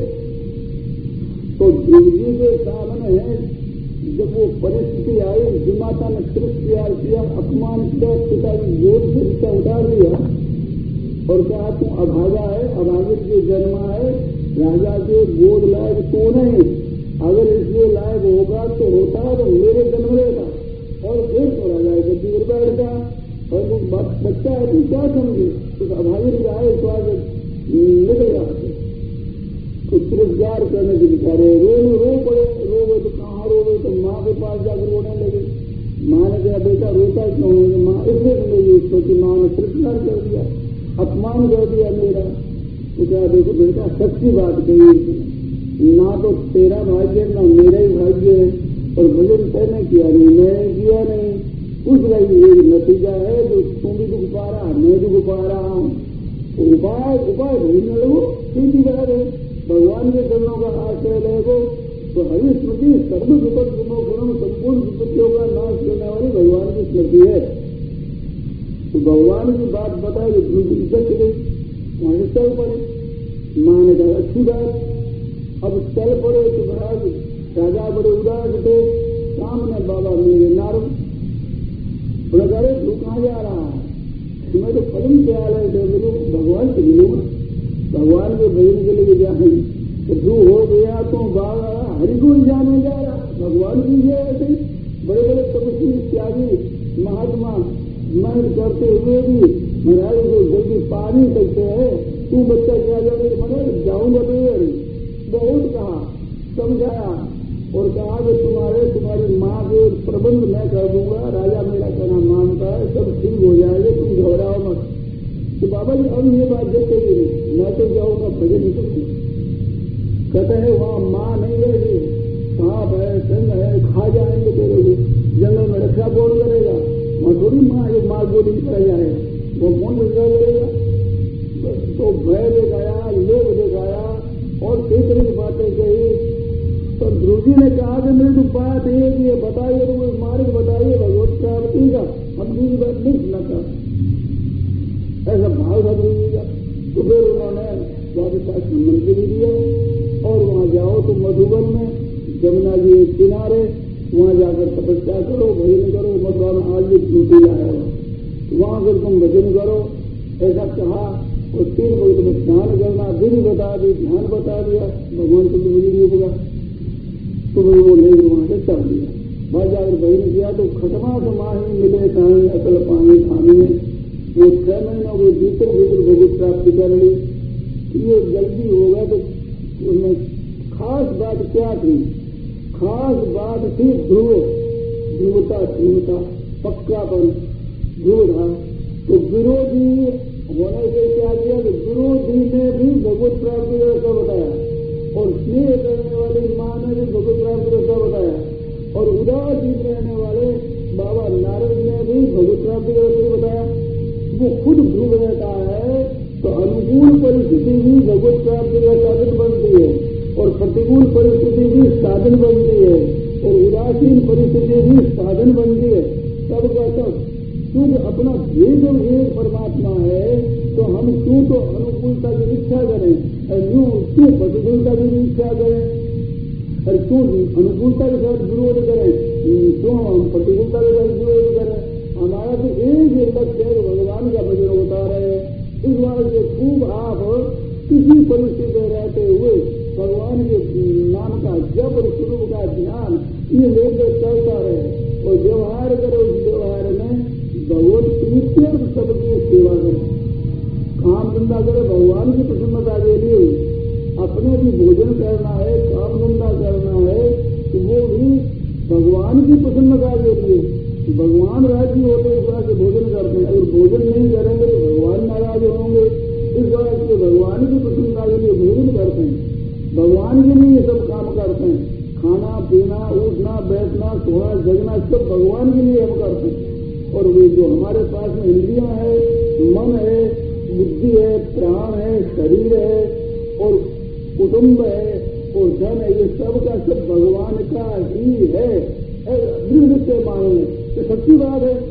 S1: तो देवी के सामने जब वो परिस्थिति आई, जिमाता ने तिरस्कार किया, अपमान किया, पिता की गोद से नीचा उतार दिया और कहा तू अभागा है, अभागित के जन्मा है, राजा के गोद लायक तो नहीं, अगर इसलिए लायक होगा तो होता तो मेरे जन्म लेता और फिर तो राजा गद्दी पर बैठता। और वो बच्चा है तू क्या समझे, उस अभागित का है स्वागत निकल जाते तो तिरस्कार करने से बेचारे रो पड़े। रोवे तो कहाँ रोवे, तो माँ के पास जाकर रोने लगे। माँ ने कहा बेटा रोता क्यों है? माँ इसलिए नहीं उसको कि माँ ने तिरस्कार कर दिया, अपमान कर दिया मेरा। तो क्या देखो बेटा सच्ची बात कही, ना तो तेरा भाग्य ना मेरा ही भाग्य है, और भजन तैने किया नहीं, मैंने किया नहीं। उसका ये नतीजा है जो तुम भी दुख पा रहा, मैं भी दुख पा रहा हूँ। उपाय ढूंढने लगो, सीधी बात है। भगवान के चरणों का आश्रय लेगो तो हरि स्मृति सर्व विपद गुणों संपूर्ण विपत्तियों का नाश करने वाली भगवान की स्मृति है। तो भगवान की बात बताए जो दूसरी चल गई, वहां से चल पड़े। मां ने कहा अच्छी बात, अब चल पड़े तो महाराज राजा बड़े उदास थे। सामने बाबा मेरे नारद बोला, अरे तू कहाँ जा रहा है? तुम्हें तो पदम प्यालय से मिलूँ, भगवान से मिलूंगा, भगवान के भजन के लिए जाए। तो जो हो गया तो बाबा हरि को जाने जा रहा, भगवान की है। ऐसे बड़े बड़े तपस्वी त्यागी महात्मा मेहनत करते हुए भी महाराज को जल्दी पा नहीं सकते हैं। तू बच्चा क्या जाने, महाराज जाऊंगा तो बहुत कहा, समझाया और कहा कि तुम्हारी माँ के प्रबंध मैं कर दूंगा, राजा मेरा कहना मानता है, सब ठीक हो जाएगा, तुम घबराओ मत। तो बाबा जी अब ये बात जब कही, मैं तो जाऊंगा भजन ही करती। कहते हैं वहां माँ नहीं है, सांप है, संग है, खा जाएंगे तेरे को, जंगल में रक्षा कौन करेगा? वहां थोड़ी माँ एक माँ गोली निकल जाए, वो कौन रक्षा करेगा? तो भय दिखाया, लोभ दिखाया और कई तरह की बातें कही। तो ध्रुव जी ने कहा कि मेरे तो बात एक ही है, बताइए तो कोई मार्ग बताइए भगवत प्राप्ति का, हम दूसरी बात नहीं सुनना चाहते। ऐसा भाव था ध्रुव जी का। तो फिर उन्होंने स्वामी पास मंत्री भी दिया और वहां जाओ तो मधुबन में जमुना जी के किनारे वहां जाकर तपस्या करो, भजन करो, मधुबन में आज भी ड्यूटी आया वहां फिर तुम भजन करो, ऐसा कहा। और 3 वक्त में स्नान करना विधि बता दी, ध्यान बता दिया, भगवान को विधि नहीं होगा। तो वो लेकर वहां से चल दिया। वहां जाकर भजन किया तो खटमा से माही मिले कहीं अकल पानी खानी है। वो 6 महीनों के भीतर भगवत प्राप्ति कर ली। ये जल्दी होगा तो उसमें खास बात क्या थी? खास बात थी ध्रुवता, पक्कापन, ध्रुव था। तो विरोधी होने से क्या किया कि विरोधी ने भी भगवत प्राप्ति का रास्ता बताया और स्नेह करने वाली मां ने भी भगवत प्राप्ति का रास्ता बताया और उदासीन रहने वाले वो खुद ध्रुव रहता है, तो अनुकूल परिस्थिति भी भगवत प्राप्ति का साधन बनती है और प्रतिकूल परिस्थिति भी साधन बनती है और उदासीन परिस्थिति भी साधन बनती है। सबका सब क्योंकि अपना भेद एक परमात्मा है, तो हम क्यों तो अनुकूलता की इच्छा करें और क्यों प्रतिकूलता की इच्छा करें और क्यों अनुकूलता के साथ विरोध करें, क्यों हम प्रतिकूलता के साथ विरोध करें। हमारा तो एक लक्ष्य है, भगवान का भजन होता रहे। इस बार से खूब आप किसी परिस्थिति में रहते हुए भगवान के नाम का जप और स्वरूप का ध्यान ये लेकर चलता रहे और व्यवहार करो। उस व्यवहार में भगवत प्रीत्यर्थ सबकी सेवा करें, काम धंधा करें भगवान की प्रसन्नता के लिए। अपने भी भोजन करना है, काम धंधा करना है, तो वो भी भगवान की प्रसन्नता के लिए। भगवान राजी होते इस बात से भोजन करते हैं, अगर भोजन नहीं करेंगे तो भगवान नाराज होंगे। इस बात से भगवान की प्रसन्नता के लिए भोजन करते हैं, भगवान के लिए ये सब काम करते हैं। खाना पीना, उठना बैठना, सोना जगना सब भगवान के लिए हम करते हैं। और वे जो हमारे पास में इंद्रियां है, मन है, बुद्धि है, प्राण है, शरीर है और कुटुंब है और धन है, ये सब का सब भगवान का ही है। दृढ़ से मानेंगे तो सच्ची बात है।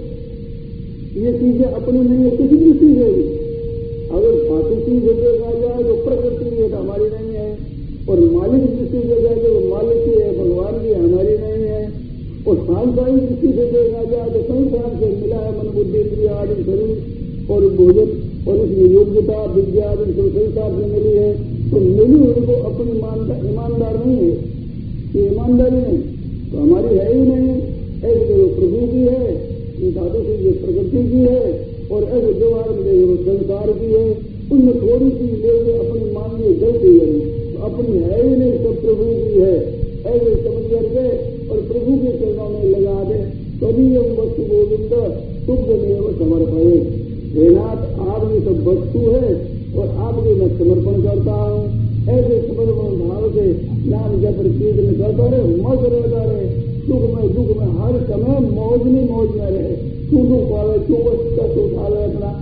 S1: ये चीजें अपनी नहीं है, किसी की चीज है। अगर धातु चीज देखा जाए तो प्रकृति है, तो हमारी नहीं है। और मालिक दृष्टि से देखा जाए तो मालिक की है, भगवान की हमारी नहीं है। और सांसारिक दृष्टि से देखा जाए तो संसार से मिला है, मन बुद्धि इंद्रिय आदि शरीर और भोजन और इसमें योग्यता विद्या आदि संसार से मिली है। तो मिली उनको अपनी ईमानदार नहीं है, ये ईमानदारी नहीं तो हमारी है ही नहीं। ऐसे जो प्रभु की है, इन धातु से जो प्रकृति की है और ऐसे व्यवहार में जो संसार की है, उनमें थोड़ी सी लेके अपनी मान ली गलती करी तो अपनी है ही नहीं, सब प्रभु की है। ऐसे समझ करके और प्रभु के चरणों में लगा दे, तभी हम वस्तु गोविंद शुद्ध नियम समर्पये। हेनाथ आप ये सब वस्तु है और आपके मैं समर्पण करता हूँ। ऐसे समर्पण भाव से नाम जप कीर्तन करता रहे, मस्त रहता रहे, दुख में हर समय मौज में रहे। तू दुख पावे, तू कष्ट उठा ले अपना।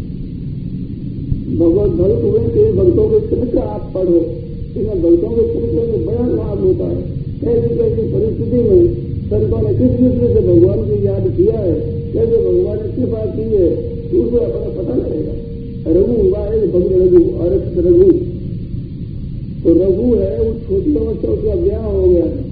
S1: भगवत भक्त हुए कि भक्तों के चरित्र आप पढ़ो, इन्हें भक्तों के चरित्र में बड़ा लाभ होता है। ऐसी कैसी परिस्थिति में संतों ने किस दूसरे से भगवान की याद किया है, कैसे भगवान ने कृपा की है, तो उसे अपना पता लगेगा। रघु हुआ है भक्त रघु, अरक्त रघु। तो रघु है, वो छोटी अवस्था उसका ब्याह हो गया है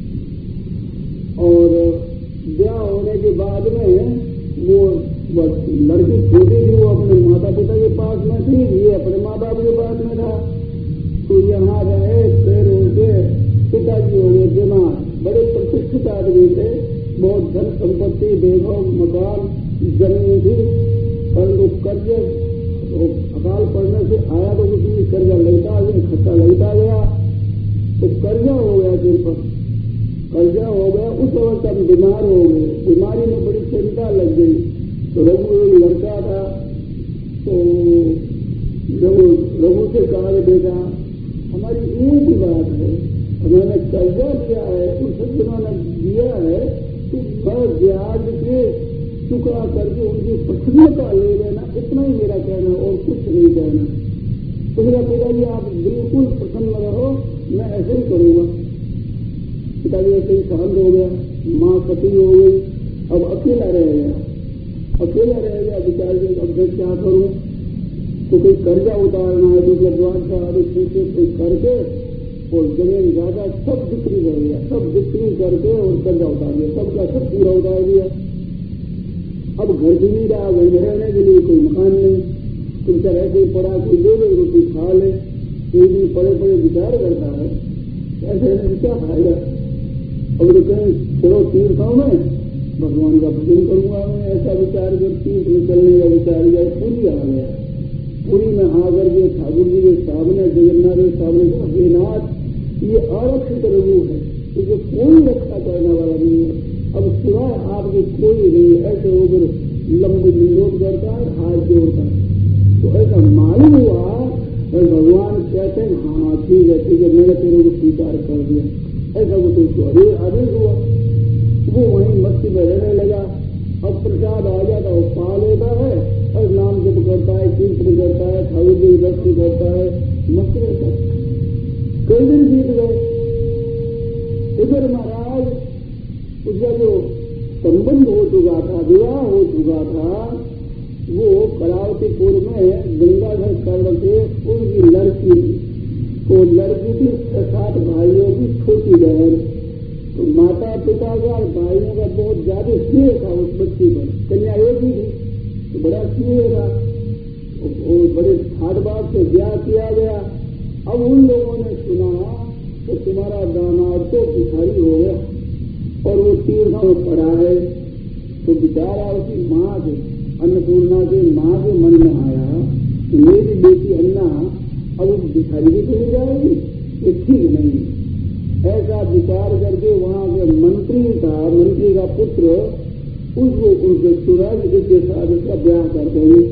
S1: और ब्याह होने के बाद में वो लड़की छोटी थी, वो अपने माता पिता के पास में थी, ये अपने माँ बाप के पास में था। तो यहाँ रहे, फिर उनके पिताजी हो गए बीमार, बड़े प्रतिष्ठित आदमी थे, बहुत धन संपत्ति, वैभव, मकान, जमीन थी, परंतु कर्ज अकाल पड़ने से आया तो उसमें कर्जा लगता गया, खर्चा लगता गया, तो कर्जा हो गया सिर पर, कर्जा हो गया। उस अवस्था में बीमार हो गए, बीमारी में बड़ी चिंता लग गई। तो रघु एक लड़का था, तो रघु से कहा बेटा हमारी एक ही बात है, हमने कर्जा दिया है, उन सज्जनों ने दिया है, तो मैं ब्याज के चुका करके उनकी प्रसन्नता ले लेना, इतना ही मेरा कहना और कुछ नहीं कहना। तो मेरा पिताजी आप बिल्कुल प्रसन्न रहो, मैं ऐसे ही करूंगा। पिताजी ऐसे ही शांत हो गया, माँ पति हो गई, अब अकेला रह गया, विचार के अब मैं क्या करूं। तो कोई कर्जा उतारना है, दूसरे द्वार का आदि कोई करके और जमीन ज्यादा सब बिक्री कर दिया, सब बिक्री करके और कर्जा उतार दिया, सबका सब पूरा उतार दिया। अब घर भी नहीं रहा, घर में रहने के लिए कोई मकान नहीं, तुम चाहे ऐसे ही पड़ा, कोई दे दे रोटी खा ले। एक दिन पड़े पड़े विचार करता है, ऐसे रहने से क्या फायदा। अब तो कहीं चलो तीर्थों में भगवान का भजन करूंगा मैं, ऐसा विचार कर तीर्थ में चलने का विचार किया। पूरी आ गया, पूरी में आकर के ठाकुर जी के सामने, जगन्नाथ के सामने, हे नाथ ये आरक्षित रघु है, क्योंकि कोई रक्षा करने वाला नहीं है, अब सिवाय आपके कोई नहीं। ऐसे होकर लंबे विरोध करता है, हाथ जोड़ता है। तो ऐसा मालूम हुआ, भगवान कहते हैं हाँ ठीक है मैंने तेरे को स्वीकार कर दिया, ऐसा कुछ उसको आदेश हुआ। वो वहीं मस्ती में रहने लगा। अब प्रसाद आ जाता वो पा लेता है और नाम जप करता है, कीर्तन करता है, ठाकुर जी दर्शन करता है, मस्त रहता है। कई दिन बीत गए। इधर महाराज उसका जो संबंध हो चुका था, विवाह हो चुका था, वो कलावतीपुर में गंगाधर कर्ण से उनकी लड़की, तो लड़की थी 6-7 भाइयों की छोटी बहन। तो माता पिता का और भाइयों का बहुत ज्यादा स्नेह था उस बच्ची पर। कन्या एक ही थी तो बड़ा स्नेह था, बड़े ठाट बात से ब्याह किया गया। अब उन लोगों ने सुना तो तुम्हारा दामाद तो भिखारी हो गया और वो तीर्थों में पड़ा है। तो बेचारा उसकी माँ के, अन्नपूर्णा के माँ के मन में आया कि मेरी बेटी अन्ना अब उस भिखारी की चली जाएगी, ये ठीक नहीं। ऐसा विचार करके वहां के मंत्री का पुत्र उसको उनके सूरज के साथ उसका ब्याह कर देंगे,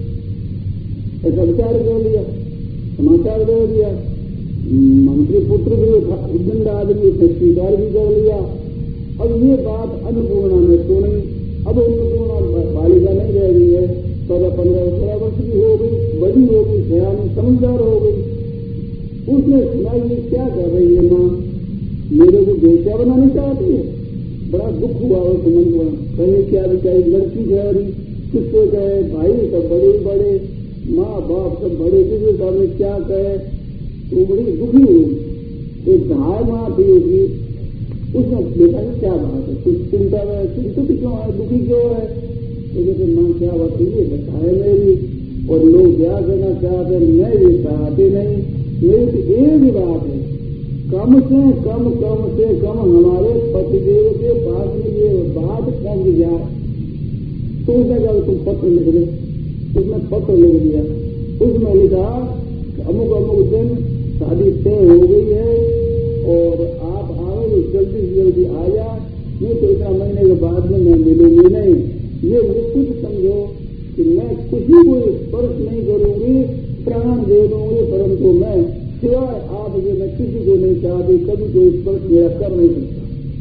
S1: ऐसा विचार कर लिया, समाचार दे दिया। मंत्री पुत्र भी था, उद्दंड आदमी, उसने स्वीकार भी कर लिया। अब ये बात अन्नपूर्णा ने सुनी। अब अन्नपूर्णा बालिका नहीं रह गई है, 14-15 वर्ष की हो गई, बड़ी हो गई, सयानी समझदार हो गई। उसने सुना ये क्या कर रही है माँ, मेरे को बेटा बनाना चाहती है। बड़ा दुख हुआ उस मन को, कहे क्या बेचारी लड़की कह रही, किससे कहे, भाई सब बड़े ही बड़े, माँ बाप सब बड़े, किसी सामने क्या कहे, तो बड़ी दुखी हुई। एक धाय माँ थी उसकी, उसने देखा क्या बात है, कुछ चिंता में चिंतित क्यों है, दुखी क्यों है। तो जैसे माँ क्या बात है बताए मेरी, और लोग क्या करना चाहते, मैं ये चाहते नहीं। मेरी एक ही बात है, कम से कम हमारे पतिदेव के पास में ये बात पहुंच जाए। तो उसने कहा तुम पत्र लिख दे। उसने पत्र लिख दिया। उसमें लिखा अमुक दिन शादी तय हो गई है और आप आओ तो जल्दी से जल्दी आ जा, नहीं तो इतना महीने के बाद में मैं मिलूंगी नहीं। ये निश्चित समझो कि मैं किसी को स्पर्श नहीं करूंगी, प्राण दे दूंगी, परंतु मैं सिवाय आपके मैं किसी को नहीं चाहती, कभी कोई स्पर्श मेरा कर नहीं सकता।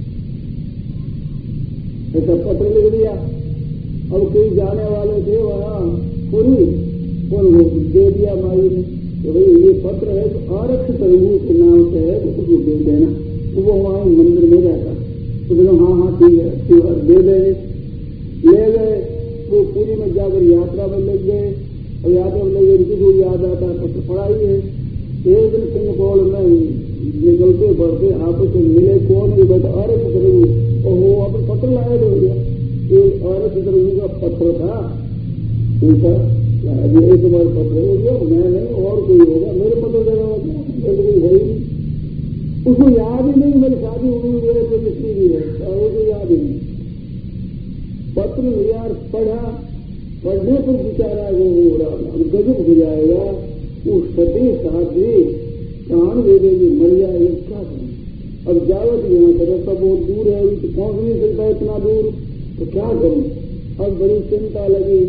S1: ऐसा पत्र लिख दिया। अब कोई जाने वाले थे वहां पूरी उनको दे दिया माई ने, तो भाई ये पत्र है तो आरक्षित रघु के नाम से है, तो उसको दे देना। तो वो वहां मंदिर में रहता, तो बोलो हाँ ठीक है, दे देंगे। ले गए, वो पूरी में जाकर यात्रा में लग गए, और यात्रा में लग गए, उनको याद आता पत्र पढ़ाई है। एक दिन सिंहपौल में निकलते बढ़ते आपस में मिले, कौन भी बता, आरक्षित रघु, ओहो अपन पत्र लाए हो गया। एक आरक्षित रघु का पत्र था, उनका ये तुम्हारे पत्र हो गया, मैं नहीं और कोई होगा, मेरे पत्र देगा वही। उसको याद ही नहीं मेरी शादी हुई है, तो किसी भी है, उसको याद ही नहीं। पत्र यार पढ़ा, पढ़ने पर बेचारा वो गजब हो जाएगा, वो सती साथी प्राण दे देगी, मर जाएगी, क्या करें। अब जावत यहाँ से रास्ता बहुत दूर है, तो पहुंच नहीं सकता इतना दूर, तो क्या करूं। अब बड़ी चिंता लगी,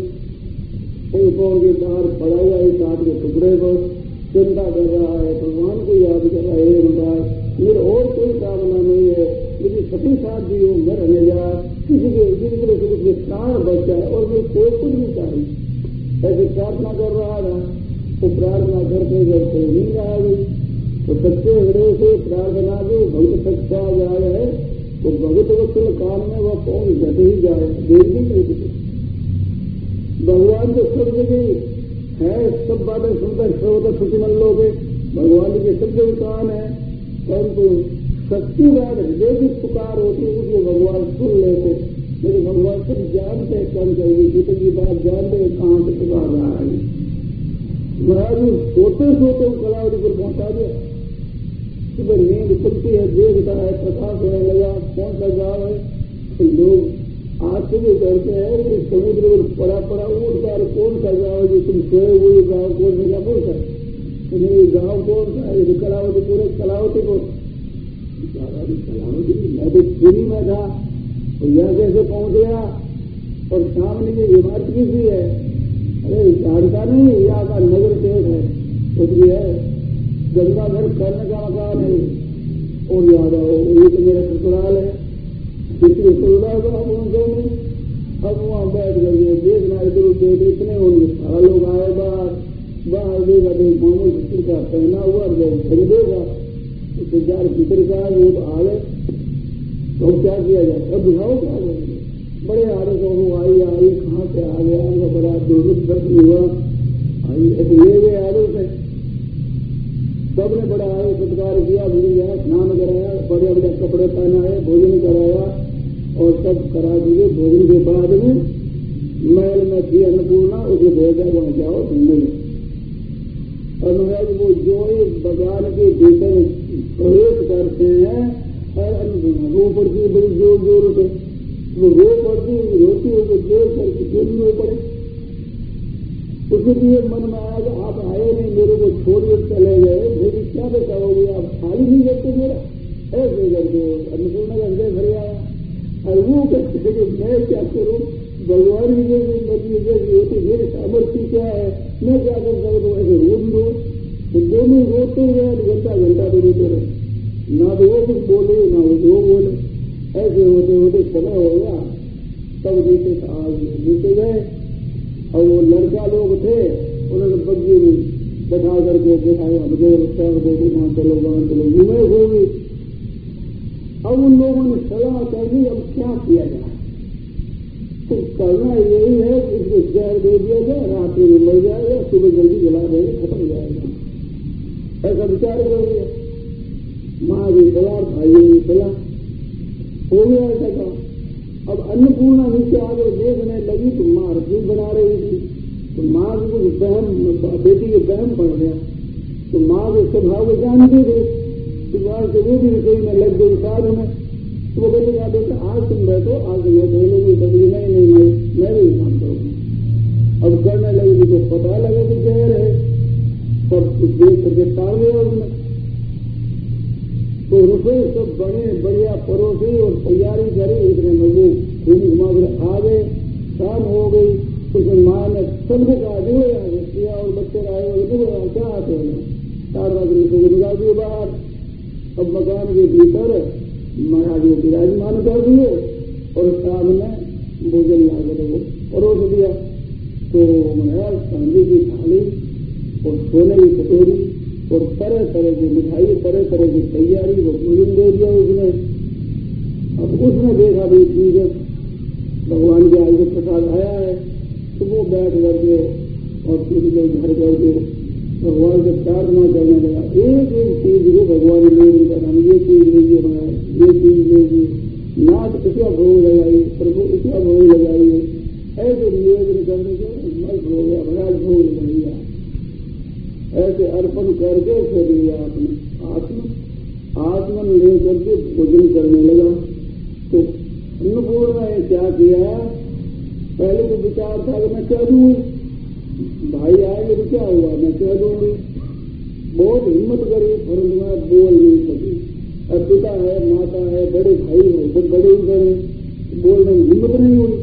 S1: कौन के बाहर पड़ा हुआ है साथ के टुकड़े पर, चिंता कर रहा है, भगवान को याद कर रहा है, बताए मेरे और कोई कामना नहीं है, मेरी सती साथ भी हो, मैं रहने जा, किसी तरह से कुछ प्राण बच जाए और मेरे कोई कुछ नहीं चाहिए। ऐसे प्रार्थना कर रहा था, तो प्रार्थना करते करते नींद आ गई। तो सच्चे हृदय से प्रार्थना जो भगत सच्चा जाए है, तो भगत वत्सल काल में वह पहुंच जाते ही जाए, देर भी नहीं दिखे। भगवान तो सब जगह है, सब बातें सुनकर श्रोता श्रुति मन लोग, भगवान के सब जगह कान है, परंतु सच्ची बात हृदय की पुकार होती है, उसको भगवान सुन लेते। लेकिन भगवान सब जानते हैं, कौन चाहिए जीते की बात जानते हैं, कहाँ से पुकार रहा है। महाराज सोते सोते कलावती पर पहुंचा दिया। सुबह नींद खुलती है, देखता है प्रकाश होने लगा, कौन सा गाँव है। तो लोग आज से भी करते हैं कि समुद्र में पड़ा उठकर कौन सा गाँव है जो तुम सोए हुए गाँव कौन सा बोल सकते, नहीं गाँव कौन सा है, कलावती पूरे कलावती को मैं तो पूरी में था, तो यह कैसे पहुंच गया। और सामने ये इमारत की भी है, अरे जानता नहीं, यहाँ का नगर पेट है, कुछ भी है, गंगाधर कर्ण का मकान है। और याद आओ, ये तो मेरा ससुराल है, पिछले ससुराल का अब वहां बैठ गए, देखना इधर उधर, इतने पहना हुआ खरीदेगा उससे जार भीतर का वो तो आ गए तो क्या किया जाए अब बुझाओ क्या करेंगे बड़े आ रहे तो आई कहाँ से आ गया बड़ा दुर्गत दर्द हुआ आई ले गए आरोप से सबने बड़ा आए सत्कार किया भूल गया स्नान कराया बड़े बड़े कपड़े पहनाए भोजन कराया और सब करा दिए भोजन के बाद में महल में थी अन्नपूर्णा उसे भेजा वहां जाओ ढूंढने और महाराज वो जो भगवान के भीतर प्रवेश करते हैं और अन्नपूर्णा रो पड़ती है बड़ी जोर जोर से वो रो पड़ती है रोती है वो जोर करके जोर रो पड़े उसके लिए मन में आया कि आप आए नहीं मेरे को छोड़कर चले गए मेरी क्या बताओगे आप खाली नहीं करते मेरा ऐसे करके अन्नपूर्णा का हृदय भर आया और वो कहते कि मैं क्या करूं भगवान की जैसी मर्जी जैसी होती मेरी सामर्थ्य क्या है मैं क्या कर सकता हूँ ऐसे रोज दो तो दोनों रोते रहे घंटा घंटा तो रोते रहे ना तो वो कुछ बोले ना वो बोले ऐसे होते होते समय हो गया तब जीते जीते गए और वो लड़का लोग थे उन्होंने बग्गी में बैठा करके दिखाया मुझे बच्चा देखो वहां चलो वहां चलो घूमे होगी अब उन लोगों ने सलाह कर दी अब क्या किया जाए तो करना यही है कि इसको जहर दे दिया जाए रात्रि में मर जाएगा सुबह जल्दी जला देंगे खत्म हो जाएगा ऐसा विचार कर दिया माँ की सलाह भाइयों की सलाह हो गया ऐसा काम अब अन्नपूर्णा नीचे आगे देखने लगी तो माँ रसोई बना रही थी तो माँ को कुछ बहन बेटी के बहन पड़ गया तो माँ के स्वभाव को जानती थी तो वहां से वो भी रसोई में लग गई साथ में तो वो कहते क्या बेटा आज तुम बैठो आज मैं बोलूंगी कभी नहीं मैं भी काम करूंगा अब करने लगी तो पता लगा कि जहर है सब कुछ देख करके टाल गया उसने तो रसोई सब बने बढ़िया परोसी और तैयारी करी इतने मजबू घूम घुमा कर आ गए शाम हो गई उसमें माँ ने सबको कहा जो किया और बच्चे आए हुए क्या आते हैं 4 बजे को निकाल दिए बाहर अब मकान के भीतर महाराजों की विराजमान कर दिए और सामने भोजन लाकर वो परोस दिया तो महाराज चांदी की थाली और सोने की कटोरी और तरह तरह की मिठाई तरह तरह की तैयारी वो भोजन दे दिया उसने अब उसने देखा भी ठीक है भगवान के आगे प्रसाद आया है तो वो बैठ करके और कुछ लोग घर करके भगवान से प्रार्थना करने लगा एक एक चीज को भगवान ले लेकर हम ये चीज लीजिए महाराज ये चीज लीजिए नाथ इसका भोग लगाइए प्रभु इसका भोग लगाइए ऐसे निवेदन करने से मस्त हो गया महाराज भोग लगाइए ऐसे अर्पण करके फिर लिया आपने आत्मन लेकर के भोजन करने लगा तो अन्नपूर्णा ने क्या किया पहले तो विचार था कि मैं कह दूंगी भाई आएंगे तो क्या हुआ मैं कह दूंगी बहुत हिम्मत करी परंतु मैं बोल नहीं सकी अब पिता है माता है बड़े भाई है सब बड़े उधर है बोलने में हिम्मत नहीं हुई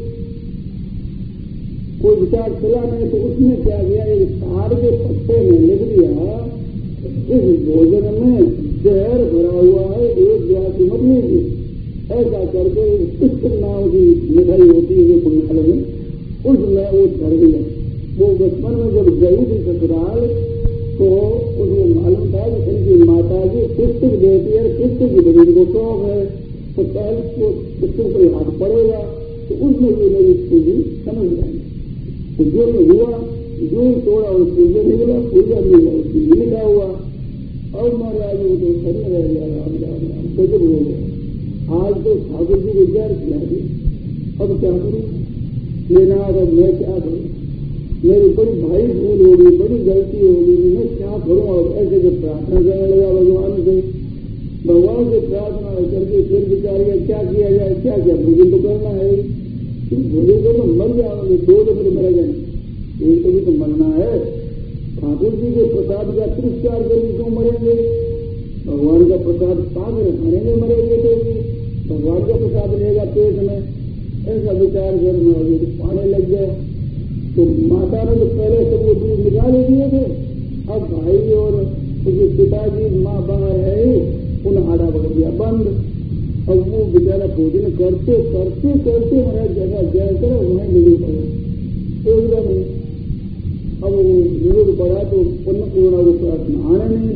S1: कोई विचार चला नहीं तो उसने क्या किया एक तार के पत्ते में लिख दिया इस भोजन में जहर भरा हुआ है एक गिलास मत लीजिए ऐसा करके पुष्प नाव की मिठाई होती है जो बंगाल में उसमें वो धर दिया वो बचपन में जब गई थी ससुराल तो उसको मालूम था कि इनकी माता जी पुस्तक देती है पुस्तक की बड़ी को शौक है तो पहले को पुस्तक को हाथ पड़ेगा तो उसमें ये मेरी पूजी समझ जाएंगे तो जो हुआ जो तोड़ा और पूजा निकला पूजा निकला उसकी लिखा हुआ और महाराज वो तो सही रह गया राम राम राम गजब हो गया आज तो ठाकुर जी को विचार किया अब क्या करूं लेना अब मैं क्या करूं मेरी बड़ी भारी भूल होगी बड़ी गलती होगी मैं क्या करूं और ऐसे जो प्रार्थना करने लगा भगवान से प्रार्थना करके फिर विचारिए क्या किया जाए क्या क्या भोजन तो करना है भोजन को तो मर जाओगे 2 दफे मर जाए एक कभी तो मरना है ठाकुर जी के प्रसाद का तिरस्कार करके क्यों मरेंगे भगवान का प्रसाद पाकर खाने में मरेंगे तो भगवान का प्रसाद रहेगा पेट में ऐसा विचार कर पाने लग गया तो माता ने तो पहले सब वो दूध निकाल दिए थे अब भाई और उसके पिताजी माँ बाहर है उन्हें आड़ा बढ़ दिया बंद अब वो बेचारा भोजन करते करते करते हमारा जगह जाकर वहां निकल पड़े एकदम अब वो निरुद्ध पड़ा तो अन्नपूर्णा को प्रार्थना आने नहीं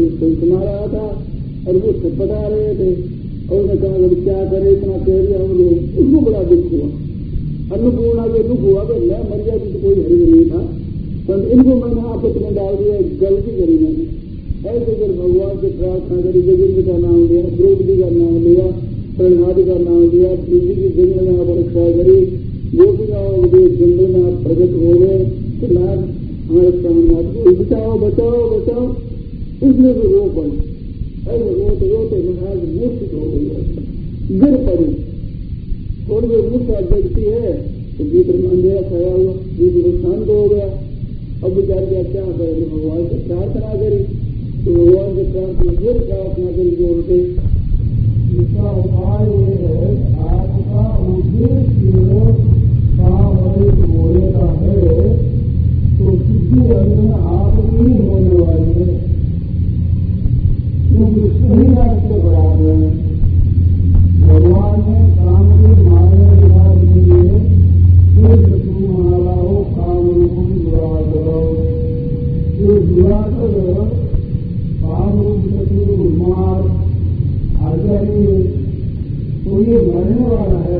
S3: सुना रहा था और वो छटपटा रहे थे और उसने कहा कि क्या करे, इतना कह दिया हमने, उसको बड़ा दुख हुआ। अन्नपूर्णा के दुख हुआ कि मैं मर गया तो कोई हरी नहीं था, पर इनको मैंने आपस में डाल दिया, गलती करी मैंने। ऐसे फिर भगवान से प्रार्थना करी, गोविंद का नाम लिया, द्रौपदी का नाम लिया, प्रहलाद का नाम लिया, तुलसी की जंगल में आप रक्षा करी, गोपिकाओं के जंगल में आप प्रकट हो गए कि नाथ हमारे प्राणनाथ को बचाओ बचाओ बचाओ। इसलिए भी रो पड़ी, ऐसे रोते रोते महाराज मूर्छित हो गई, गिर पड़ी। थोड़ी देर मूर्छा देखती है तो भीतर में अंधेरा छाया हुआ, भीतर शांत हो गया। अब विचार किया क्या करेंगे, भगवान से प्रार्थना करी तो भगवान से प्रार्थना करी जोर से। इसका उपाय ये है, आपका उद्देश्य सामरिक होने का है तो किसी अन्य आपकी होने वाली है, क्योंकि सही रास्ते बराबर है। भगवान ने काम की मारने के बाद लिए तुम्हारा हो काम रूप बुरा करो, जो बुरा करो काम रूप शत्रु मार आ जाइए तो ये मरने वाला है।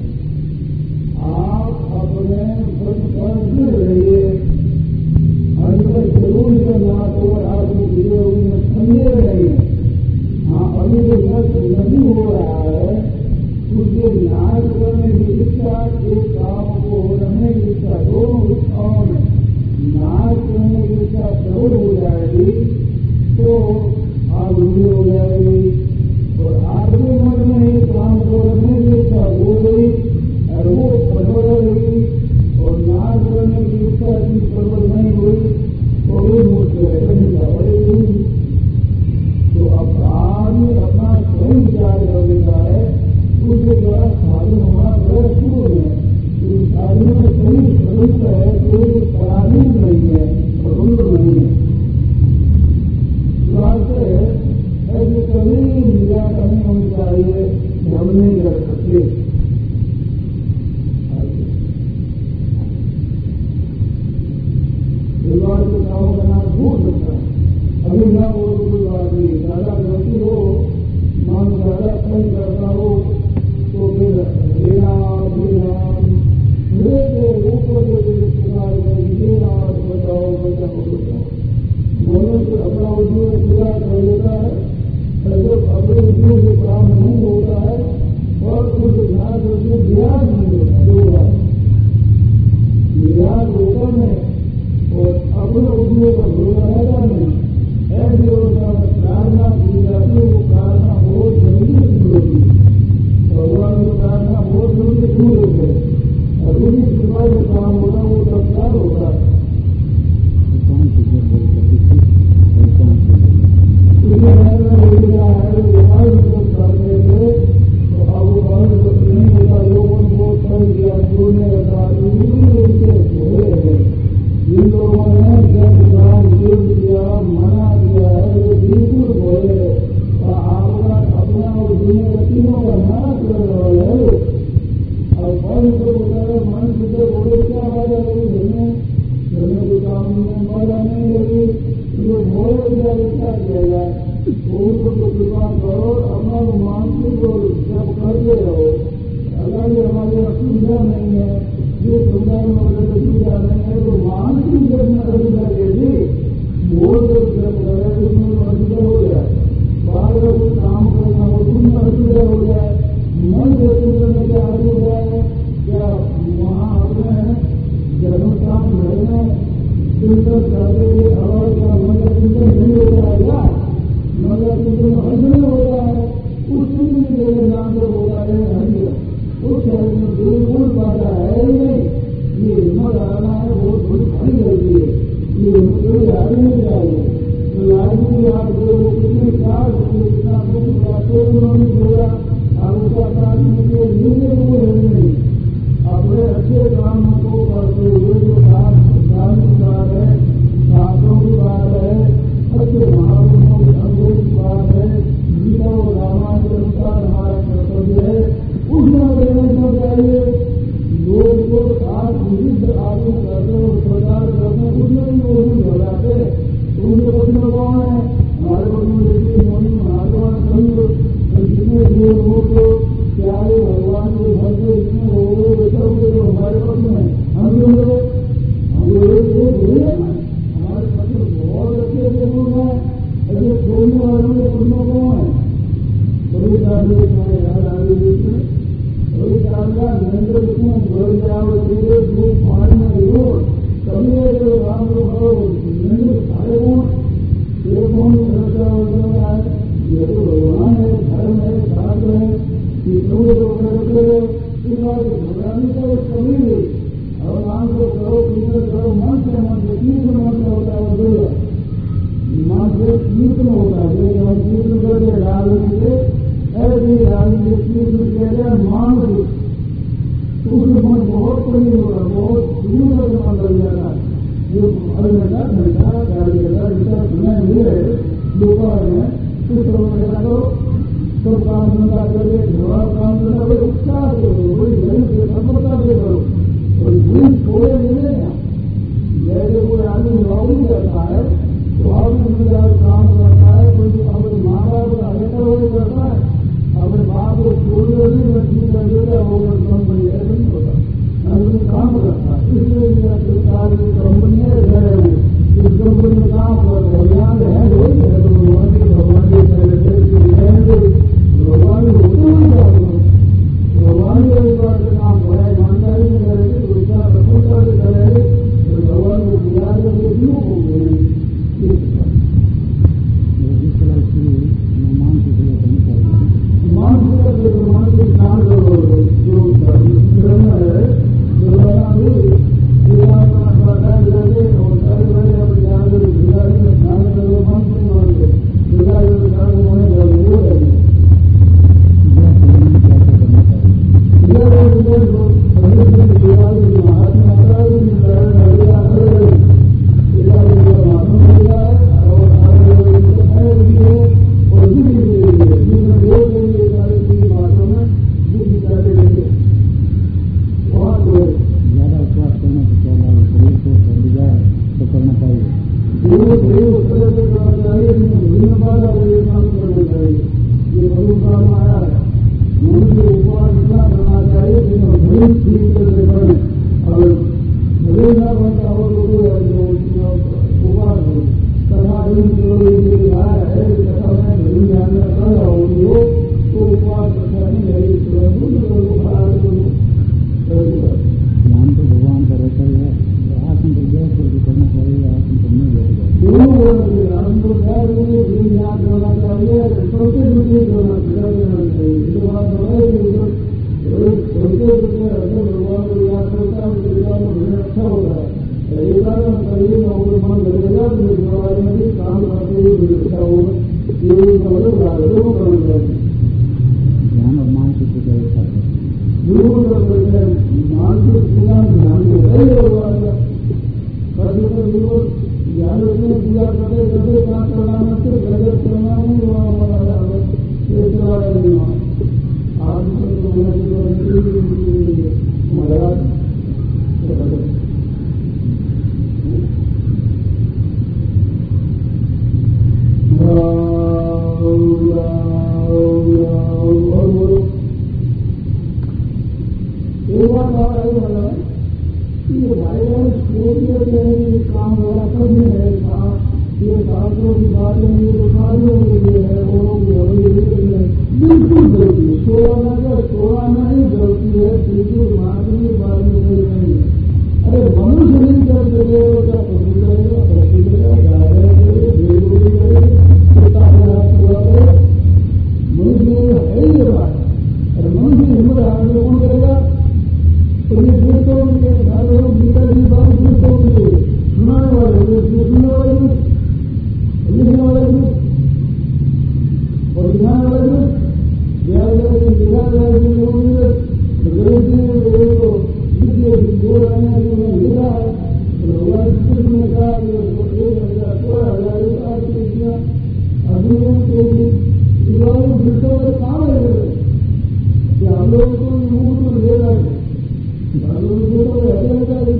S3: आप अपने बचपन रहिए, अंदर जरूर करना तो आदमी गिरे हुए समझे रहिए। हाँ, अभी जो नष्ट नहीं हो रहा है उसके नाश करने की इच्छा, एक काम को रहने की इच्छा, दोनों इच्छाओं में नाश करने की इच्छा जरूर हो जाएगी तो आदमी हो जाएगी। और आदमी मन में एक काम को रखने की इच्छा हो गई और वो प्रबल हुई और नाश करने की इच्छा की प्रबल नहीं हुई तो वो मुझसे पड़ेगी। तो अब आदमी अपना सही विचार कर लेता है, उसके द्वारा साधन होना बड़ा शुरू है। तो साधन में सही प्रवृत्त है, कोई पराधीन नहीं है, प्रबुद्ध नहीं है। ऐसे कभी निराश नहीं होनी चाहिए कि हम नहीं कर सकते। परिवार के कामों का नाम भूल सकता है, अभी ना वो कोई बात नहीं। ज्यादा गलती हो, मान ज्यादा सही करता हो तो फिर ऊपर बचाओ बचाओ बचाओ बोलने से अपना उद्योग पूरा कर लेता है, अपने उद्योग से काम नहीं होता है और कुछ ध्यान करके ब्याज नहीं होता। ब्याज होता नहीं और अपने उद्योग का भरोसा रहता नहीं। ऐसे होता है प्रार्थना की जाती है, वो प्रार्थना बहुत जल्दी दूर होती है, भगवान की प्रार्थना बहुत जल्दी दूर होती है और उन्हीं कृपा जो काम होता है वो तत्काल होता है।
S1: हमारे वक्त में देखिए मोनी महात्मा संत जितने जो लोग प्यारे भगवान के घर से इतने हो गए सब जो हमारे वक्त में हम लोग हमारे पत्र बहुत अच्छे अच्छे लोग हैं। ऐसे छोड़ने वालों के पुण्यों को है कभी याद आ गई कभी का नरेंद्र को बोल जाओ तेरे दो पानी में रो कभी राम नरेंद्र सारे गुण ये कौन है ये तो भगवान है धर्म है शास्त्र है घबराने का कभी नहीं और नाम को करो कीर्तन करो मन से कीर्तन मन से होता है बोलो मन से कीर्तन होता है जब कीर्तन करके राजनीति से ऐसी राजनीति कीर्तन किया जाए मान तो उसमें मन बहुत करीब होगा बहुत दूर तक मन लग जाता है जो घंटा गाड़ी घंटा जितना समय मिले दोपहर में उस तरह करो सब काम धंधा करके घर काम धंधा करो उत्साह से करो कोई गरीब से सफलता से करो और दिन थोड़े मिले ना जैसे कोई आदमी नौकरी करता है तो आदमी काम करता है कोई अपने माँ बाप का बेहतर हो करता है अपने बाप को छोड़ ठीक कर देता होगा कंपनी ऐसा नहीं होता आदमी काम करता है इसलिए सरकार की कंपनी है इस कंपनी में काम करता है यहाँ है वही है तो भगवान के भगवान होते हुए भगवान के विश्वास से काम हो रहा है ईमानदारी में करेंगे तो उसका प्रसन्नता से करेंगे तो भगवान को पूजा करके क्यों हो गए मानसिक स्नान करो जो धर्म है जो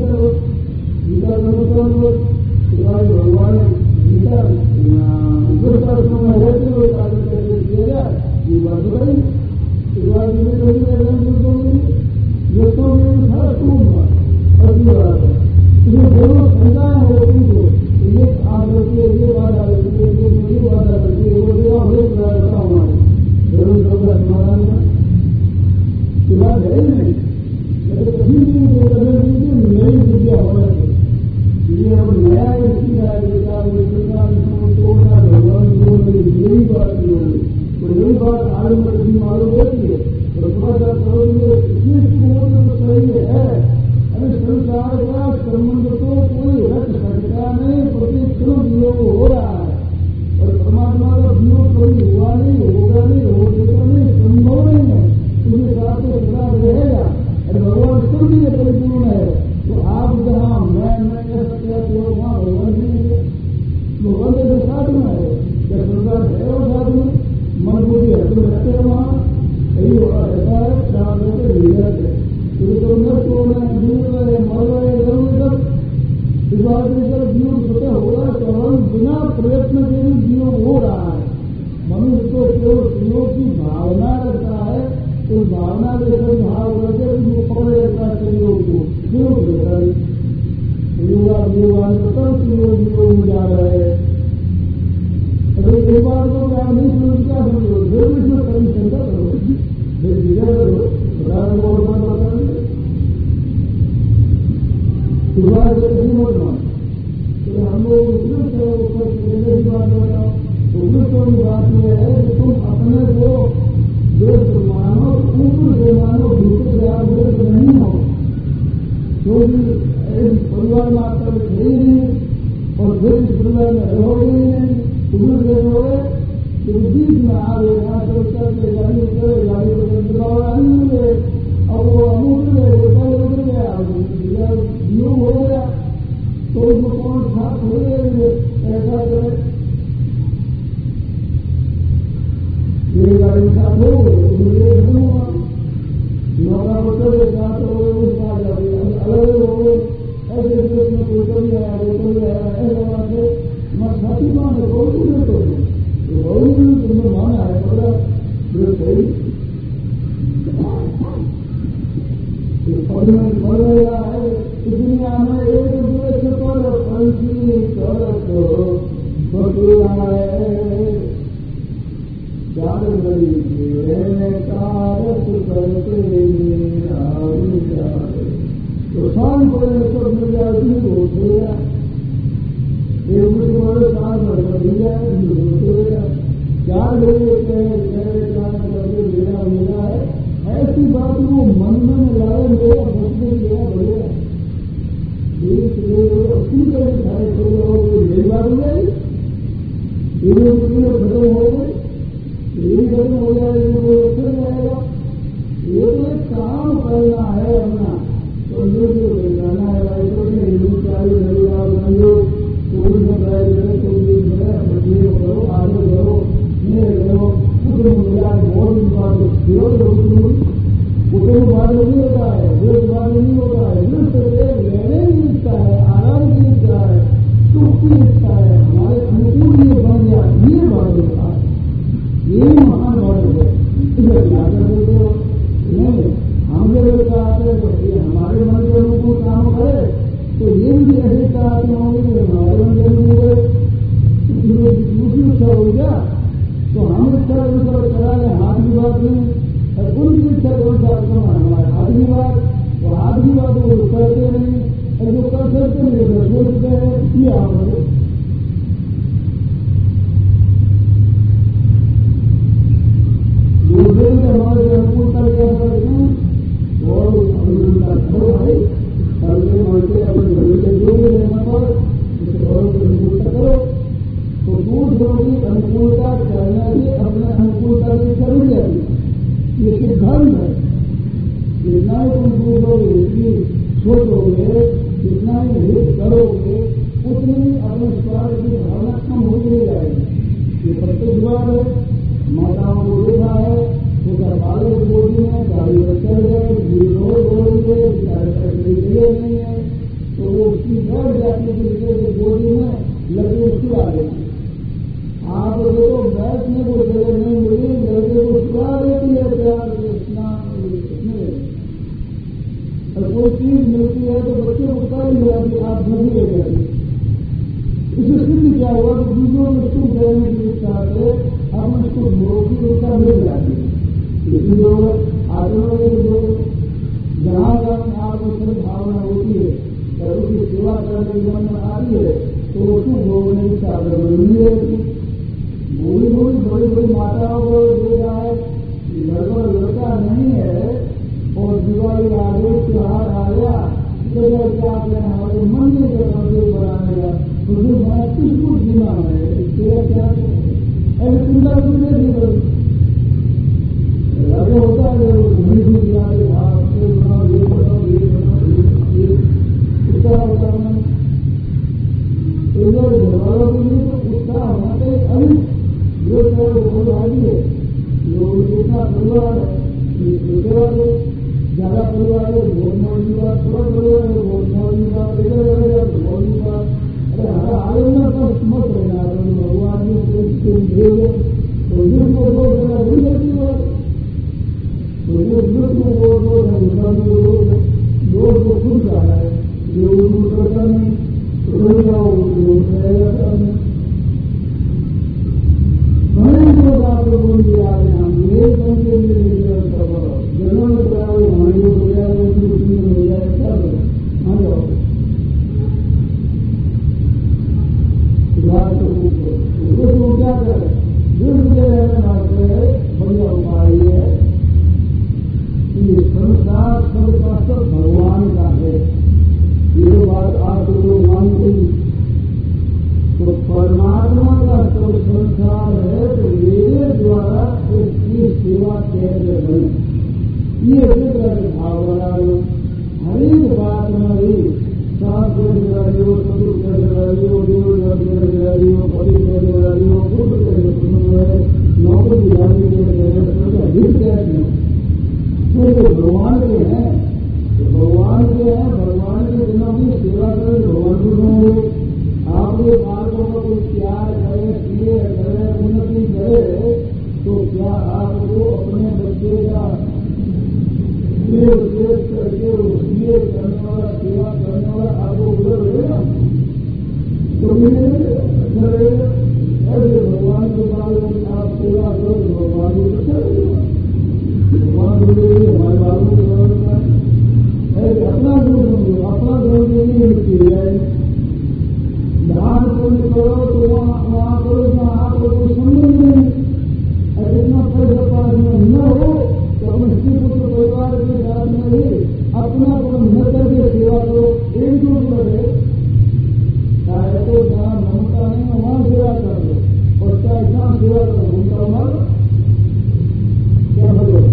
S1: भगवान पुरुषों में रहते हुए कार्य कैसे किया जाए ये बात बताइए। इस बात में युक्तों में सारा टूटना और ये बात है इसमें दोनों संख्याएं हो उनको ये आप करती है ये बात आ करती है ये बात आ करती है वो देवा हो रहा हमारे जरूर का समाधान की बात है ही नहीं। कभी भी नई विद्या हो जाती ये अब नया सीखा है तोड़ना भगवान यही बात नहीं होगी और यही बात आगे में कभी मालूम रहती है और थोड़ा सा सही है। अरे संसार का संबंध तो कोई रख सकता नहीं प्रतिक्षण वियोग हो रहा है और परमात्मा का वियोग कभी हुआ नहीं होगा नहीं हो सकता नहीं संभव नहीं है उसके साथ तो सदा रहेगा। अरे भगवान स्तुति में परिपूर्ण है तो आप जहाँ मैं कह सकता तो वहाँ भगवान नहीं है भगवान के साथ में है क्या संसार है और साथ में मन को भी हट रखते हैं वहाँ यही हो रहा ऐसा है प्राप्त होते विजय है तो नष्ट होना जीव रहे मर रहे जरूर सब इस बात में जब जीव स्वतः हो रहा है तो हम बिना प्रयत्न के भी जीव हो रहा है। मनुष्य तो केवल जीवों की भावना रखता है तो भावना के सब भाव करके उसको पकड़े रखता है संयोग को योग रहता है योग में जा रहे हैं। अगर एक बार को आप नहीं समझ क्या समझो फिर भी इसमें कभी शंका करो फिर विजय करो सुधार नहीं मत मान तो हम लोग ऊपर की बात बताओ तो वृक्षों की बात यह है कि तुम अपने को व्यस्त मानो ऊपर से मानो भीतर से आप व्यस्त नहीं हो क्योंकि परिवार में आपका है ही नहीं और फिर इस परिवार में रहोगे ही नहीं उम्र से रहोगे तो बीच में आ गए यहाँ से चलते गाड़ी करे गाड़ी को नहीं मिले और वो अमूल उतर गया योग हो गया तो उसको कौन साथ हो गए ऐसा करे ये गाड़ी साथ हो गए हुआ नौका उतर साथ हो गए अलग हो गए ऐसे में कोई कभी आया वो कभी आया ऐसा बात है मैं साथी मान है बहुत कुछ तो बहुत भी तुमने माना है बड़ा सही बढ़ रहा है दुनिया में एक दूसरे पर पंछी करत बदलाए जान गई कारत करते तो शाम को मिल जाए होते एक दूसरे शाम मिल जाए जान गई मेरा मेरा है ऐसी बात वो मन में लाए मेरा बचने गया बढ़िया यही बात हो जाएगी खत्म हो गई यही खत्म हो जाएगी वो फिर जाएगा ये तो एक काम करना है अपना तो ये जो जाना है भाई तो हिंदू चाली रविवार बनो कोई बताए करे कोई बच्चे करो आगे करो मेरे करो कुछ मिला बहुत बात उसको बात नहीं होता है वो बात नहीं होता है लेने की इच्छा है आराम की इच्छा है सुख की इच्छा है हमारे अनुकूल ये बन गया ये बात होता है यही महान बात है इसलिए क्या करते हो नहीं हम जब आते हैं तो ये हमारे मन के अनुकूल काम करे तो ये भी ऐसे चाहते होंगे कि हमारे मन के अनुकूल दूसरी इच्छा हो गया तो हम इच्छा अनुसार करा लें हाथ की बात नहीं उनकी इच्छा कौन सा हमारे हाथ की बात वो हाथ की बात वो करते नहीं और जो कर सकते नहीं तो सोचते हैं ये हमारे दूसरे से हमारे अनुकूलता क्या करते हैं और अनुकूलता करो भाई करते मानते अपने घर के जो भी लेना पर और अनुकूलता करो तो दूसरों की अनुकूलता करना से अपने अनुकूलता की कर जाएगी ये सिद्धांत है। जितना ही तुम सोचोगे सोचोगे जितना ही हित करोगे उतनी अपने स्वार्थ की भावना कम होती जाएगी। ये प्रत्येक बार है माताओं को देखा है उसका बालक गोदी में गाड़ी पर चल गए रोज बोलेंगे नहीं है तो वो उसकी बैठ जाती है गोदी में लगे उसकी आ गई आप लड़के को जगह नहीं मिली, लड़के को सुला देती है प्यार से स्नान में। और कोई चीज मिलती है तो बच्चे को पता ही हुआ कि आप भूख ले गए। इससे सिद्ध क्या हुआ कि दूसरों में सुख देने की इच्छा से हम उसको भोग की इच्छा मिल जाती है। इसलिए आचरण के जो जहाँ जहाँ आपको सही भावना होती है और उसकी सेवा करने की मन में आती है तो उसको भोगने की चादर मिलनी रहती। बूढ़ी बूढ़ी बड़ी बड़ी माताओं को देखा है घर पर लड़का नहीं है और दिवाली आ गई, त्योहार आ गया, तो क्या हमारे मन में जब बनाएगा तो जो मैं किसको जीना है तेरा क्या ऐसे चिंता मुझे नहीं करूँ। लगे होता है घड़ी भी दिया भाव से बनाओ, ये बनाओ, ये बनाओ, ये उत्साह होता है। इधर घरवालों के लिए तो उत्साह होना चाहिए। अभी जो चाहे वो भागी है, जो जितना परिवार है ज्यादा परिवार है बहुत मौजी बात, थोड़ा परिवार है बहुत मौजी बात, इधर रहेगा तो मौजी बात। अरे हमारा आयोजन तो मत रहना भगवान ने तो जिसको लोग जरा नहीं करती बात तो जो जिसको लोग को खुद जा रहा है जो उनको करता नहीं तो रहेगा। हमें जो बात बोल दिया हम ये समझे जनों में कराओ हमारी हो जाए हो जाए सब आ जाओ उसको क्या करे बढ़िया उपाय है कि संसार सबका सब भगवान का है। ये बात आप लोग मानते ही तो परमात्मा का जो संसार है तो मेरे द्वारा उसकी सेवा कैसे बने ये तरह के भाव बना लो। हरेक बात में ही सात हो चतुर्थ हो पति नौकरी दिलाने के हित कैसे तो भगवान के हैं तो भगवान के हैं, भगवान के बिना भी सेवा करें भगवान को होंगे। आपके बालकों को कोई प्यार करे, प्रिय करे, उन्नति करे तो क्या आपको अपने बच्चे का उद्देश्य करके उसके करने वाला सेवा करने वाला आपको उधर रहेगा तो अच्छा रहेगा। ऐसे भगवान के बालों की आप सेवा करो तो भगवान को अच्छा रहेगा। भगवान बोले हमारे बालों की जरूरत है ऐसे अपना गुण समझो, अपना गुण के लिए मिलती है। दान पुण्य करो तो वहाँ करो जहाँ आपको कोई संबंध नहीं। और इतना पैसा पास में न हो तो अपने स्त्री पुत्र परिवार के साथ में ही अपना गुण न करके सेवा करो, एकजुट करे। चाहे तो जहाँ ममता नहीं है वहाँ सेवा कर दो और चाहे जहाँ सेवा करो उनका मत क्या करो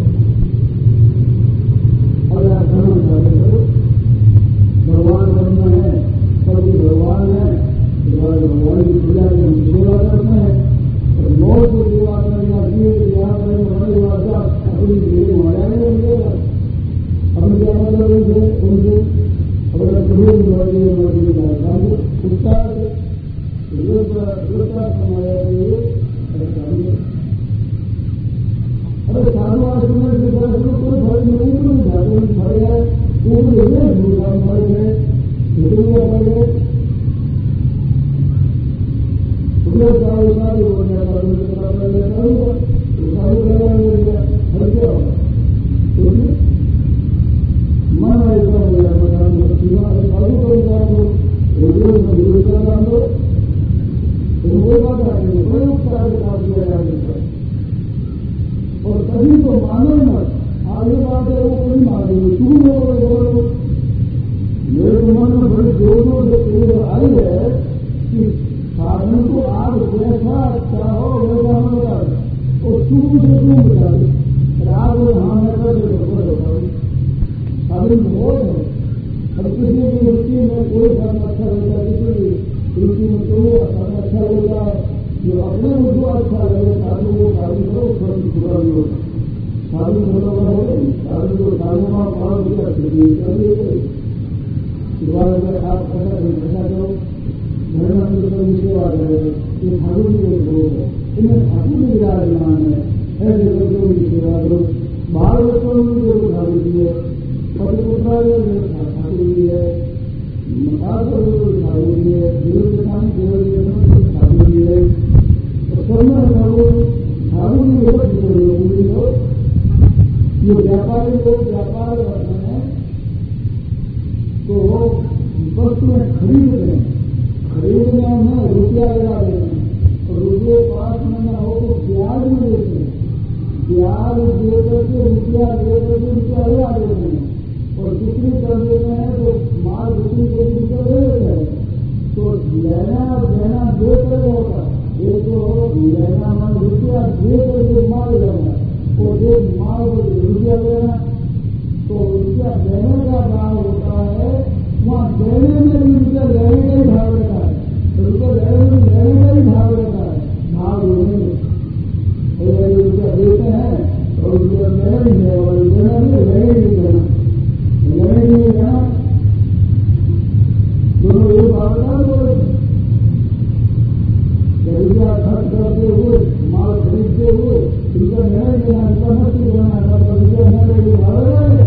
S1: और धर्म करो। भगवान बनना है सभी भगवान है, भगवान की पूजा की हम सेवा करते हैं और मौत को सेवा करें या जीव की सेवा करें हमारी वार्ता अपनी जीवन हमारा नहीं मिलेगा। हम क्या मतलब उनसे अपना जरूर मर्जी उत्साह समाया अरे साधु आश्रम से कोई फर्क नहीं जाते फल है भूल फल है फल है साधु हो गया हर क्या मन ऐसा हो गया साधु को काम दो कोई बात आएगी कोई उपचार काम किया जा सकता है और कभी तो मानो मत आगे बात है वो कोई मानेगी तुम बोलो मेरे मन में बड़ी जोरों से आई है कि साधन को आप जैसा चाहो वैसा होगा और तुम से तुम बता दो रात और हाँ मैं कर बताओ साधन बहुत है। अब किसी भी रुचि में कोई धर्म अच्छा रहता है, किसी भी रुचि में कोई धर्म अच्छा रहता है जो अपने मुझको अच्छा लगे साधु को साधु करो फर्क छुड़ा भी होगा। साधु बराबर है साधु को साधु का पालन किया करिए दोबारा आप ऐसा करो धर्म की सेवा करें ये साधु की एक भोग है इनमें ठाकुर भी विराजमान है। ऐसे बच्चों की सेवा करो, बाल बच्चों की जो ठाकुर जी है, पति पुत्रा ठाकुर जी है, ठाकुर जी है, देव ठाकुर जी है, सब में ठाकुर की हो। ये व्यापारी लोग व्यापार करते हैं तो वस्तुएं खरीदते हैं, खरीदने में रुपया लगा देते हैं और रुपये पास में न हो तो ब्याज में देते हैं, ब्याज दे करके रुपया दे करके रुपया लगा देते हैं और बिक्री कर देते हैं तो माल बिक्री के रुपया दे देते हैं। तो लेना देना दे कर होता है, एक तो लेना मन रुपया दे करके माल लेना और एक माल रुपया लेना, तो रुपया देने का भाव होता है, वहाँ देने में भी रुपया लेने का ही भाव रहता है, रुपया लेने का ही भाव रहता है, भाव लेने में रुपया देते हैं और रुपया लेना ही है और लेना भी लेने नहीं देना, लेने नहीं देना, दोनों एक भाव बोले रुपया खर्च करते हुए माल खरीदते हुए रुपया लेना ही देना, रुपया मस्ती देना, रुपया लेने भाव है।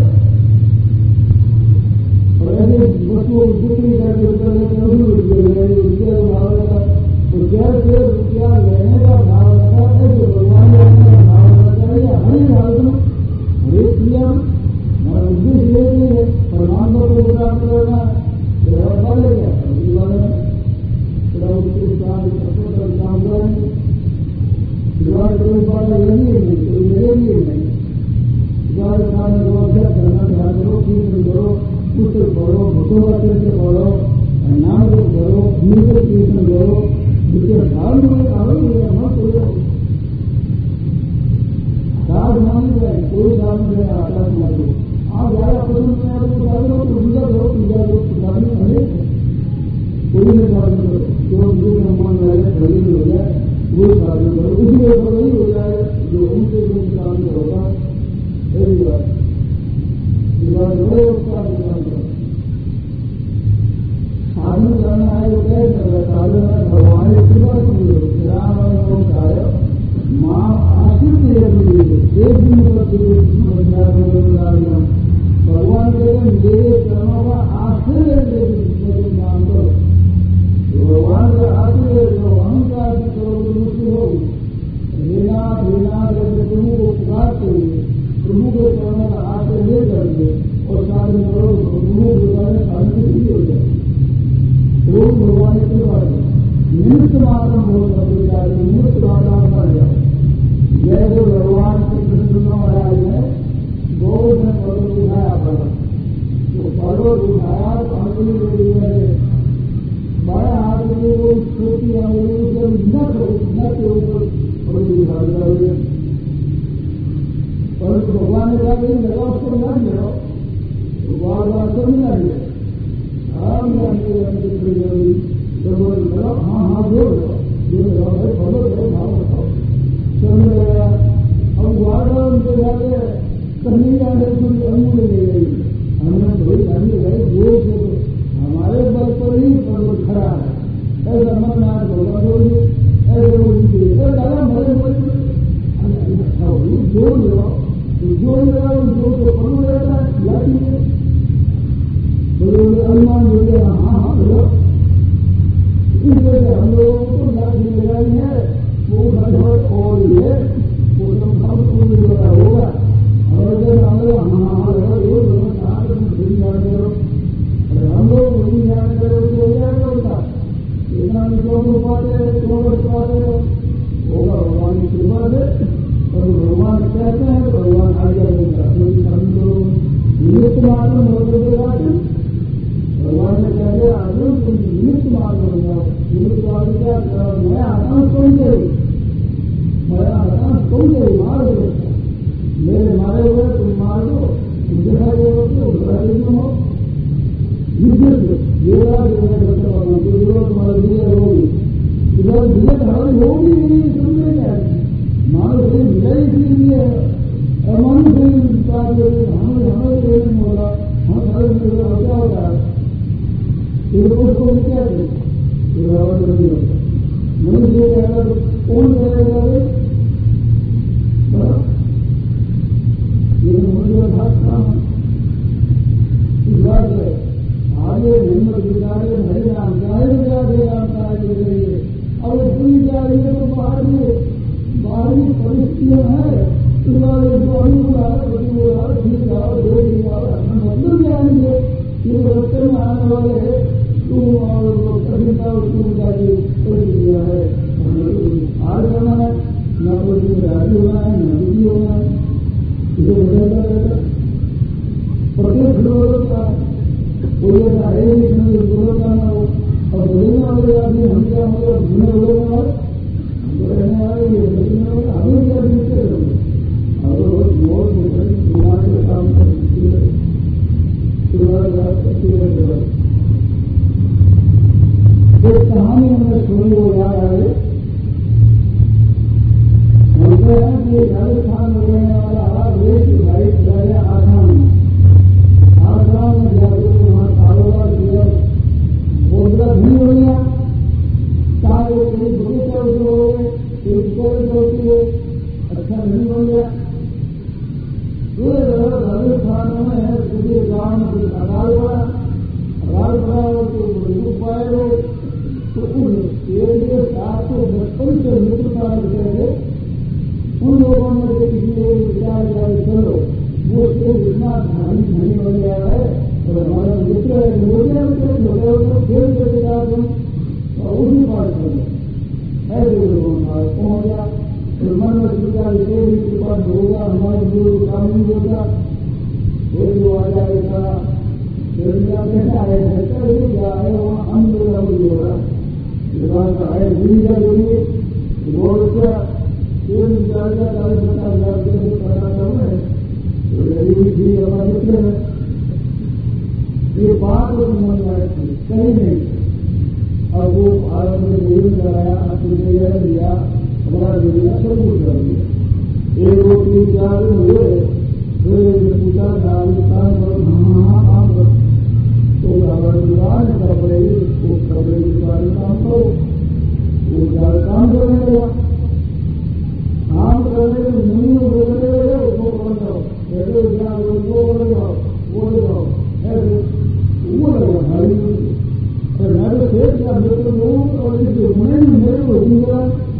S1: और ऐसे वस्तुओं की बिक्री करके रुपया भाव रहता है, तो जैसे रुपया लेने का भाव रहता है ऐसे भगवान लेने का भाव रहता है। हर भाव हरेक क्रिया हमारा उद्देश्य ये नहीं है परमात्मा को प्राप्त करना व्यवस्था लेगा कोई बात नहीं है, कोई मेरे लिए नहीं, खाने को अभ्यास करना ध्यान करो, कीर्तन करो, पुस्तक पढ़ो, भक्तों का चरित्र पढ़ो, नाम को करो, नीचे कीर्तन करो, जिसके भाव में आरोग्य मत हो साध मान जाए, कोई साध में आकाश मत हो। आप ज्यादा पसंद में आपको साधन हो तो पूजा करो, पूजा करो, साधन अनेक है, कोई नहीं साधन करो जो मन लगे शरीर हो जाए वो साधन करो, उसी में वही हो जाए जो उनसे जो साधन होगा। यही बात बड़े उत्साह करो, साधन करना है तो कैसे साधन है भगवान कृपा सुनिए राम माँ आश्रित एक दिन भगवान के मेरे कर्मों का आश्रय काम करो, भगवान का आश्रय जो अहंकार की करो मुक्ति होगी। लेना देना जैसे प्रभु को पुकारते हुए प्रभु के कर्मों का आश्रय ले करके और साधन करो, प्रभु के द्वारा साधन भी हो जाए। वो भगवान की कृपा निमित्त मात्र हो सकते, निमित्त मात्र कर जाए। जैसे भगवान श्री कृष्ण महाराज ने गोवर्ध में पर्वत उठाया पड़ा, तो पर्वत उठाया तो अंगुली बड़ा आदमी वो छोटी अंगुली से न के ऊपर पर्वत उठा दिया। परंतु भगवान ने कहा कि लगा उसको न गिराओ, तो बार बार सब मिला गया। हाँ जोड़ लो पर्वत है भाव बताओ चल गया। अब वादा उनके जाते कहीं जाने की अंगुली ले गई, हमने थोड़ी अंगुली गई जोर से हमारे बल पर ही पर्वत खड़ा है, ऐसा अमरनाथ होगा बोलिए ऐसे बोलिए दादा मरे जोड़ लो, जोड़ लगा जोड़ तो पर्वत रहता है लाठी में बोले अनुमान बोले हाँ हाँ बोलो। इस वजह से हम लोगों को लाठी लगाई है वो घर और ये वो सब होगा और जब हम लोग हम लोग वही जाने करो तो हो जाएगा उसका इतना क्यों पाते क्यों पाते होगा भगवान की कृपा से। और भगवान कहते हैं भगवान आज्ञा देगा, हम लोग निमित्त मात्र होते भगवान ने कहते अर्जुन तुम निमित्त मात्र हो जाओ। निमित्त मात्र क्या मैं आता हूँ तुम से, मैं आता हूँ तुम से मार दो, मेरे मारे हुए तुम मार दो, तुम दिखाई दे तुम हो ये तुम्हारे लिए होगी इधर विजय हमारी होगी नहीं समझे क्या मानो से विजय इसलिए अमन से हमें नहीं होगा हम सारे क्या होता है उसको क्या मनुष्य अगर कौन करेगा ये है इस बार जो अभी हुआ है ठीक जाओ देख जाओ अपना मतलब क्या है ये रस्ते में आने वाले तुम और कविता तुम जाके कोई दिया है आज होना है न कोई राजी होना है न दुखी होना है इसे बदलता रहेगा प्रत्येक लोगों का कोई ऐसा है नहीं विरोध करना हो और बोलने वाले आदमी हम क्या मतलब भूले बोलने वाले रहने वाले ये बोलने वाले हमें क्या मिलते हैं और बहुत दिमाग के काम करती है एक कहानी हमने सुनी वो याद आए बोलते हैं कि राजस्थान में रहने वाला एक भाई राजा आसाम में जाकर वहां कारोबार किया बहुत बड़ा धनी हो गया चाहे वो कहीं बगीचा हो गए होती है अच्छा नहीं हो गया राजस्थान में दूसरे गांव में कुछ अकाल पड़ा तो दुख पाए गए तो उन 755 से मित्रता थे उन लोगों ने किसी विचार किया चलो वो इतना धनी बन गया है और हमारा मित्र है छोटे खेल करके जाते और उसी पास कर ऐसे लोगों पास पहुंच गया मन में विचार कृपा होगा हमारे गुरु काम नहीं होगा एक जो आ जाएगा कैसा है क्या है वहाँ हम लोग होगा है जीविका जोड़िए बहुत अच्छा एक विचार का 40-50,000 रुपये पैदा कर रहे हैं तो गरीबी भी हमारा मित्र है ये बात तो मन में कहीं नहीं और वो भारत में जीवन कराया अपने दिया हमारा दिया सब कुछ कर दिया 1 2 3 4 हुए फिर पूछा राजस्थान पर काम कर तो हमारी दुकान कपड़े वो कपड़े की दुकान काम करो वो ज्यादा काम करने लगा काम करने के नहीं बोलने लगे उसको बन जाओ जैसे वो बन जाओ वो जाओ ऐसे वो लगा भाई मेरे खेत का मित्र लोग और मेरे को हुआ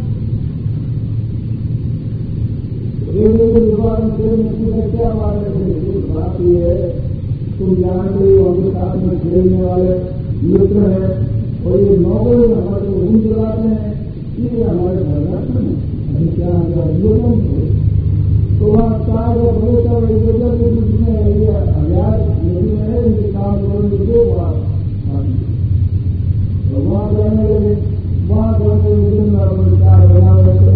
S1: दुकान क्या बात है बात ये है तुम जानते हो हमारे साथ में खेलने वाले मित्र है और ये नौकरी हमारे को घूम चलाते हैं ये हमारे घर रखते हैं अभी क्या तो वहाँ चार भरोसा जिसमें हजार नदी में है ये काम करोगे दो बार तो वहाँ जाने लगे वहाँ जाने लगे चार बना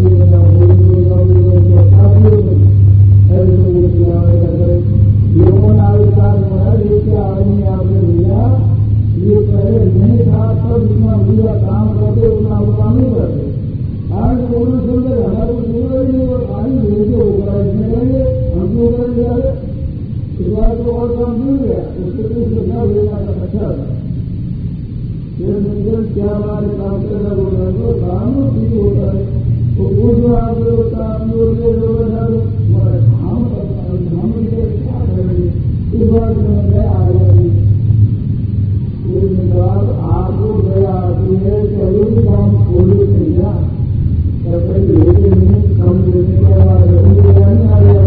S1: लोगों ने आविष्कार बनाया जिसके आदमी आपने लिया ये पहले नहीं था तब जितना हुआ काम करते उतना वो काम नहीं करते आज दोनों सुनते हमारे को सुन रही है और आज भेजे होगा इसमें करेंगे हम क्यों कर दिया इस बार तो और काम मिल गया उसके लिए सुझाव लेना अच्छा था ये मिलकर क्या बात काम करना बोल रहे हो काम ठीक होता है तो कुछ आप लोग काम होते हम क्या करेंगे इस बार मैं आ जाएगी आपको दया आती है कि अभी भी काम खोलने नहीं गया कपड़े लेते नहीं कम देने के बाद नहीं आ गया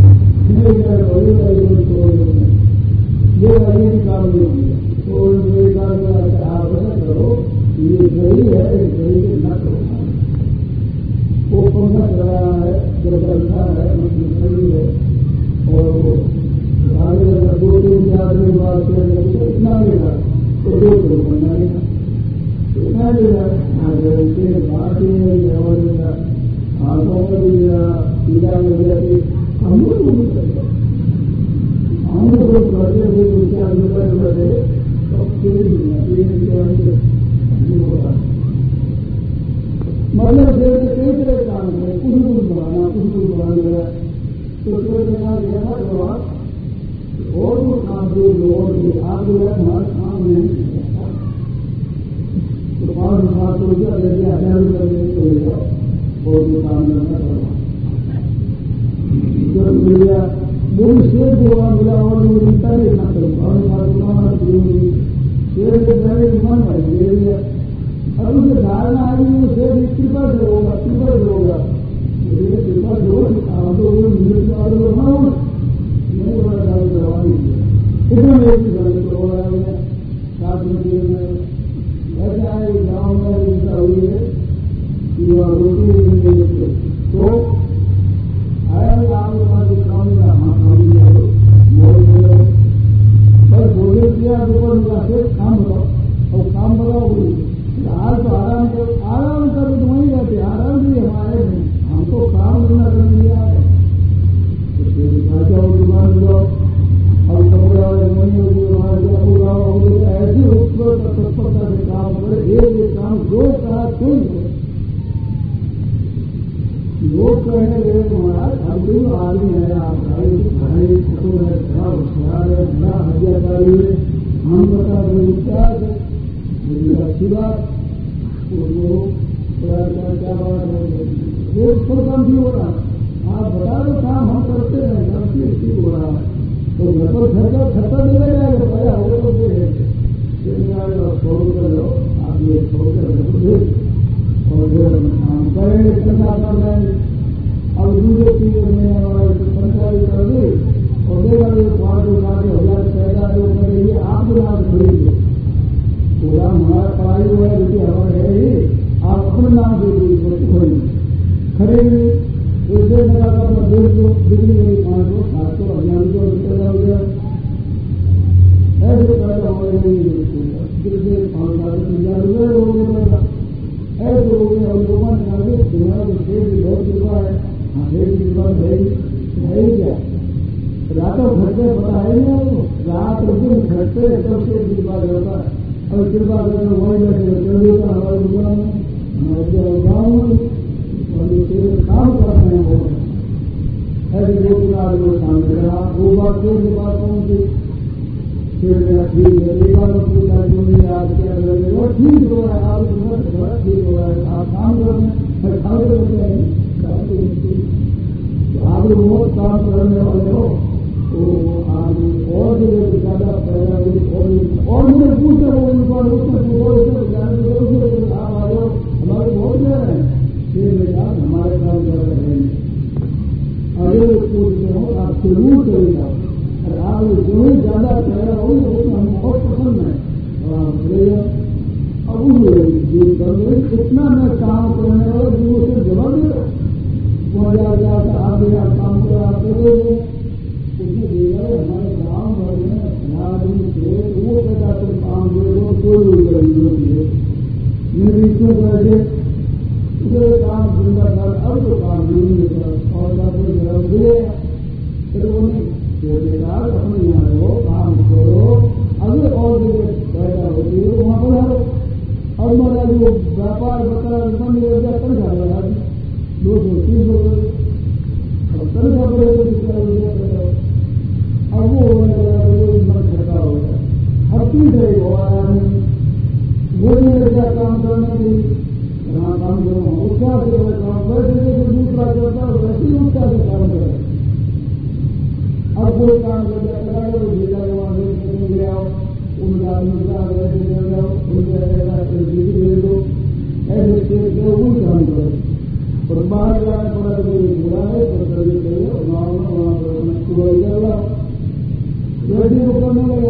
S1: ये अभी काम नहीं किया तो ये काम आप न करो ये सही है सही न करो वो पंखा चलाया है जो पंखा है मतलब सही है और आगे 2-3-4 दिन बाद इतना लेगा तो 2 करोड़ बनना लेगा इतना लेगा के बाद हाथों में भी पीला मिल जाती हम लोग नहीं करते हम लोग करते हुए 2-4 रुपये बढ़े तो मतलब कई तरह काम है कुछ बढ़ाना तो जवाब और वो काम जो लोगों के आप जो है हमारा काम नहीं तो 5,000 रुपया लेके 1,000 रुपये लेके जाओ और वो काम करना पड़ेगा मिल गया वो शेर जो मिला और वो मिलता ही ना करो और शेर के पहले मन है ले लिया अब उसे धारणा आई वो शेर कृपा से होगा कृपा से होगा कृपा से होगा धंधा कर लिया है, उसके दिखा जाओ, दुकान जाओ, अब कपड़ा मनी वहां जाओ, ऐसे उसको तत्परता से काम करे। एक काम जो कहा कोई है, लोग कहने लगे महाराज हम कोई आदमी है, आप भाई छोटो है, बड़ा होशियार है, बड़ा हत्याकारी है, हम बता दें क्या है, मेरी अच्छी बात, वो क्या बात है, एक तो काम भी हो रहा, आप बता दो काम हम करते हैं, करते ठीक हो रहा है, तो घर पर खर्चा देगा जाएगा, पहले हो तो छोड़ कर लो, आप ये छोड़ कर और काम करेंगे, पैसा कर रहे हैं। अब दूसरे चीज में सरकारी कर दी और देगा 5,000 पैदा जो करेंगे आप जो नाम खरीदिए, पूरा हमारा पढ़ाई हुआ है, रुपये हमारे है ही, आप अपने नाम से खरीदिए, उससे मेरा अपना 150 बिक्री गई 500, 700, 1,000 रुपये हो गया, ऐसे पैदा हो गए, 5,000 रुपये हो गए, ऐसे हो गए। और लोगों ने आगे तुम्हारा जो शेर भी बहुत कृपा है, हाँ शेर की कृपा है ही क्या, रातों खर्चे पता है नहीं, रात दिन खर्चे तब शेर की कृपा करता है, और कृपा करके वही बैठे चल देता हमारे दुकान में, हमारे गाँव में, और जो शेर काम करते हैं वो ऐसे दो तीन आदमी सामने रहा, वो बात शेर की बात कौन सी, शेर मेरा ठीक है, एक बार पूछा जो नहीं आज क्या करेंगे, वो ठीक हो रहा है, आप तुम्हारा ठीक हो रहा है, आप काम कर रहे हैं, खाते रहते हैं, तो आप लोग बहुत काम करने वाले हो, तो आप और भी ज्यादा पैदा और मुझे पूछते हो आप आ जाओ, हमारे बहुत दे रहे हैं, शेर में कहा हमारे काम कर रहे हैं, अगर पूछते हो आप जरूर चले जाओ, और आप जो ही ज्यादा पैदा हो उतना हम बहुत पसंद है, और आप चले जाओ। अब कितना मैं काम करने वाला जो उसे जवाब दे रहा वहाँ जाकर आप काम कर आप करेंगे, उसने देखा हमारे गाँव भर में आदमी से वो पैदा कर काम करेगा, कोई जरूरत है मेरी क्यों करे उसे काम जिंदा कर, अब तो काम नहीं कर और जवाब दे, फिर वो बेकार अपने यहाँ रहो, काम करो, अगर और जगह पैदा होती है वहाँ पर हरो, और हमारा जो व्यापार बता बंद हो गया कर जाएगा 230 हो गए, और कर जा पड़ेगा, अब वो मन खड़ा हो गया, अब तीन रहे हो आदमी वो नहीं लगा काम करने के लिए, जहाँ काम करो उत्साह से काम, वैसे जैसे दूसरा करता है वैसे ही उत्साह से काम करे, अब कोई काम कर जाता है तो भेजा वहां से ले आओ, उनका ऐसे ले जाओ, उनके ले दो, ऐसे वही काम करो, और बाहर जाने पड़ा तो बुरा है तो सर्विस करो, गाँव में वहां पर सुबह चल रहा वैसे वो करने लगा,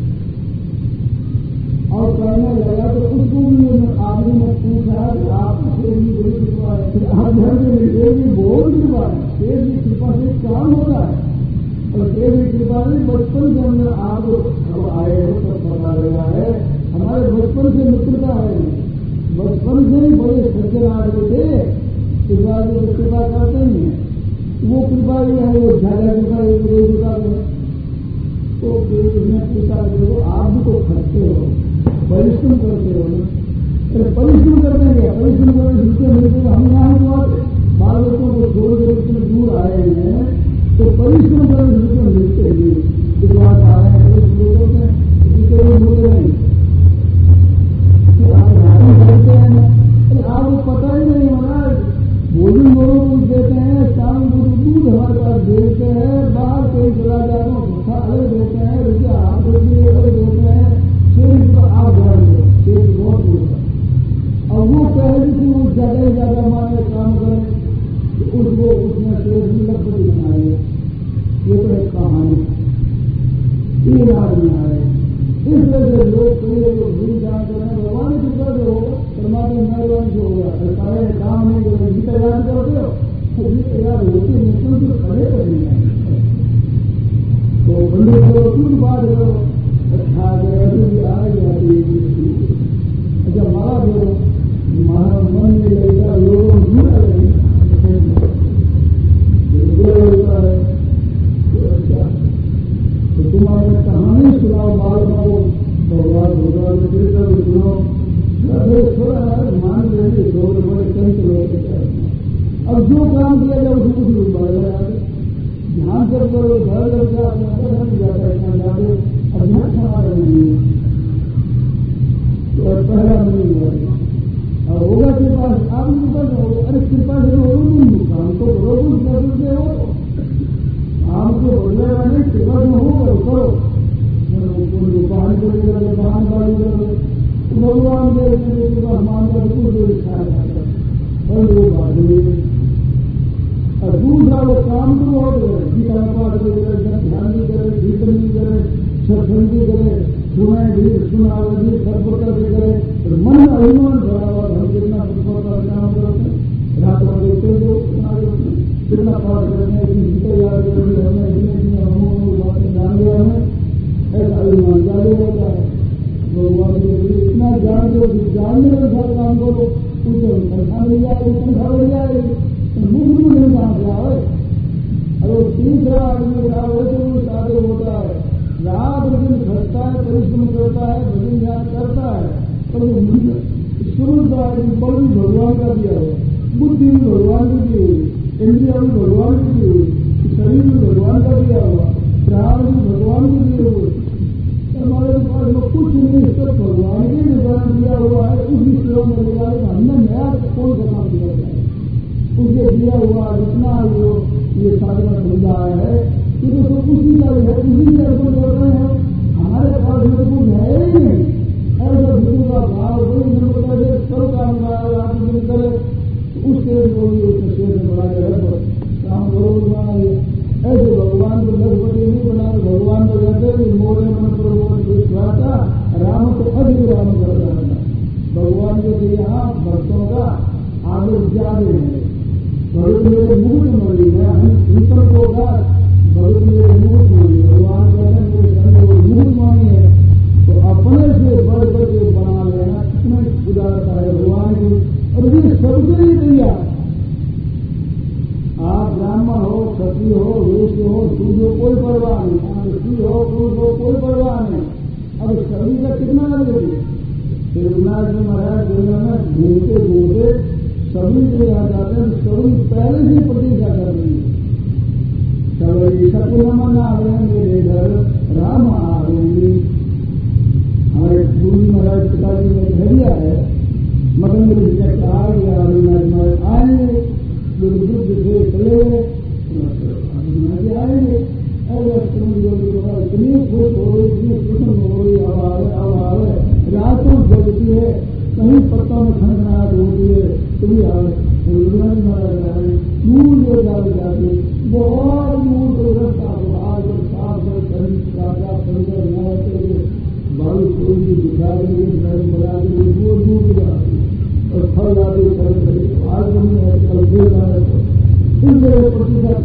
S1: और करने लगा तो उसको भी आदमी ने पूछा कि आपको शेर की बड़ी कृपा है, आप घर में शेर की बहुत कृपा है, शेर की कृपा से काम होता है, और शेर की कृपा से बचपन के अंदर आप अब आए हो सब पता लगा है, हमारे बचपन से मित्रता है, बचपन से ही बड़े सज्जन आदमी थे, कृपा जो कृपा करते ही है, वो कृपा ही है, वो ज्यादा कृपा एक कृपा है, तो उसने पूछा देखो आप भी तो खर्चे हो, परिश्रम करते हो ना, अरे परिश्रम करते हैं, परिश्रम करने रुपये मिलते हम यहाँ बाल बच्चों को छोड़ कर इतने दूर आए हैं, तो परिश्रम करने रुपये मिलते ही इस बात आ रहे हैं, दूसरे लोग मिल रहे हैं, आप करते हैं, आपको पता ही नहीं होना, भोजन लोगों को देते हैं, शाम दूध हमारे पास देते हैं, बाहर कहीं चला जाता हूँ भूखा अलग देते हैं, रुपये आप अलग देते हैं, शेर तो आप जाएंगे, शेर बहुत होता, और वो पहले कि वो ज्यादा ही ज्यादा हमारे काम करें तो उसको उसमें शेर भी लक्ष्य बनाएंगे, ये तो एक कहानी, तीन आदमी आए, इस वजह से लोग कई लोग भूल जानते हैं, भगवान की कृपा जो होगा परमात्मा मेहरबान जो होगा, सरकार काम नहीं करें, जी तैयार करते हो तो जी तैयार होती निकल तो खड़े कर नहीं तो बंदे करो कुछ बात करो, अच्छा ऐसे भी आ जाती अच्छा मारा दो मन में लगेगा लोगों जुड़ा लगेगा, जो काम किया जाए उसको कुछ लोग बढ़ गया ध्यान से करो घर लग जाता है इतना ज्यादा अभ्यास हमारा नहीं है तो पहला नहीं हुआ और होगा के पास आप अरे कृपा से काम तो करो कुछ कर सकते हो आपको बोलने वाले कृपा में हो करो पानी करो पान पानी करो भगवान के हमान का बिल्कुल जो दिखाया जाता है और वो बात नहीं और दूसरा वो काम तो बहुत है गीता पाठ करे ध्यान भी करे कीर्तन भी करे सत्संग भी करे सुनाए भी सुनावे भी सर्वकर भी करे मन अभिमान भरा हुआ हम कितना परिणाम करते रात भर देखते जो कितना पाठ करते हैं गीता याद करेंगे हमें बातें जान गए हमें ऐसा अभिमान जारी होता है भगवान इतना जान दो जानने के साथ काम करो उसे पैसा मिल जाए संख्या मिल जाए मुफ्त में नहीं कहाँ से आए अगर तीसरा आदमी आवे तो वो साधु होता है रात दिन खटता है परिश्रम करता है भजन ध्यान करता है पर शुरू का आदमी बल भी भगवान का दिया हुआ बुद्धि भी भगवान की दी हुई इंद्रिया भी भगवान की दी हुई शरीर भी भगवान का दिया हुआ प्राण भी भगवान को दिए हुए हमारे पास में कुछ नहीं सब भगवान के निदान दिया हुआ है उसी सेवा में लगा हमने नया कौन सा काम किया जाए उसके दिया हुआ जितना वो ये साधना समुदाय है ये तो सब उसी का है उसी से अर्पण कर रहे हैं हमारे पास में तो कुछ है ही नहीं ऐसा गुरु का भाव वही नहीं पता है सब काम आप करे उसके शेर में बड़ा है काम करो बनाए ऐसे भगवान को लखपति नहीं बनाए भगवान को कहते मोरे मन प्रमोद विश्वासा राम को अधिक राम कर रहा था भगवान के यहाँ भक्तों का आदर ज्यादा है भगत मेरे मुकुट मणि है हम ईश्वर को भगत मेरे मुकुट मणि भगवान कहते मेरे धन को मुकुट मणि है तो अपने से बढ़ करके बना लेना कितना उदारता है भगवान की और ये सबके लिए तैयार आप ब्राह्मण हो क्षत्रिय हो वैश्य हो सूर्य हो कोई परवाह नहीं स्त्री हो पुरुष हो कोई परवाह नहीं अब सभी का कितना लगेगी रघुनाथ जी महाराज दुनिया में घूमते घूमते सभी जो आ जाते हैं सभी पहले से प्रतीक्षा कर रही है सभी सकुलमन आ रहे हैं मेरे घर राम आ रहे हमारे गुरु महाराज पिताजी ने घरिया है मदन आ गया रघुनाथ आएंगे दुर्ग से चले आएंगे इतनी खुश हो रही इतनी प्रसन्न हो रही आवाज रातों जगती है कहीं पत्ता में खनखनाहट होती है कभी दूर जो जाते बहुत दूर को रस्ता बाहर साफ बारिश कोई भी दिखा देंगे बना देंगे दूर दूर जाती और फल आते आज कल दे रहा है प्रतिशत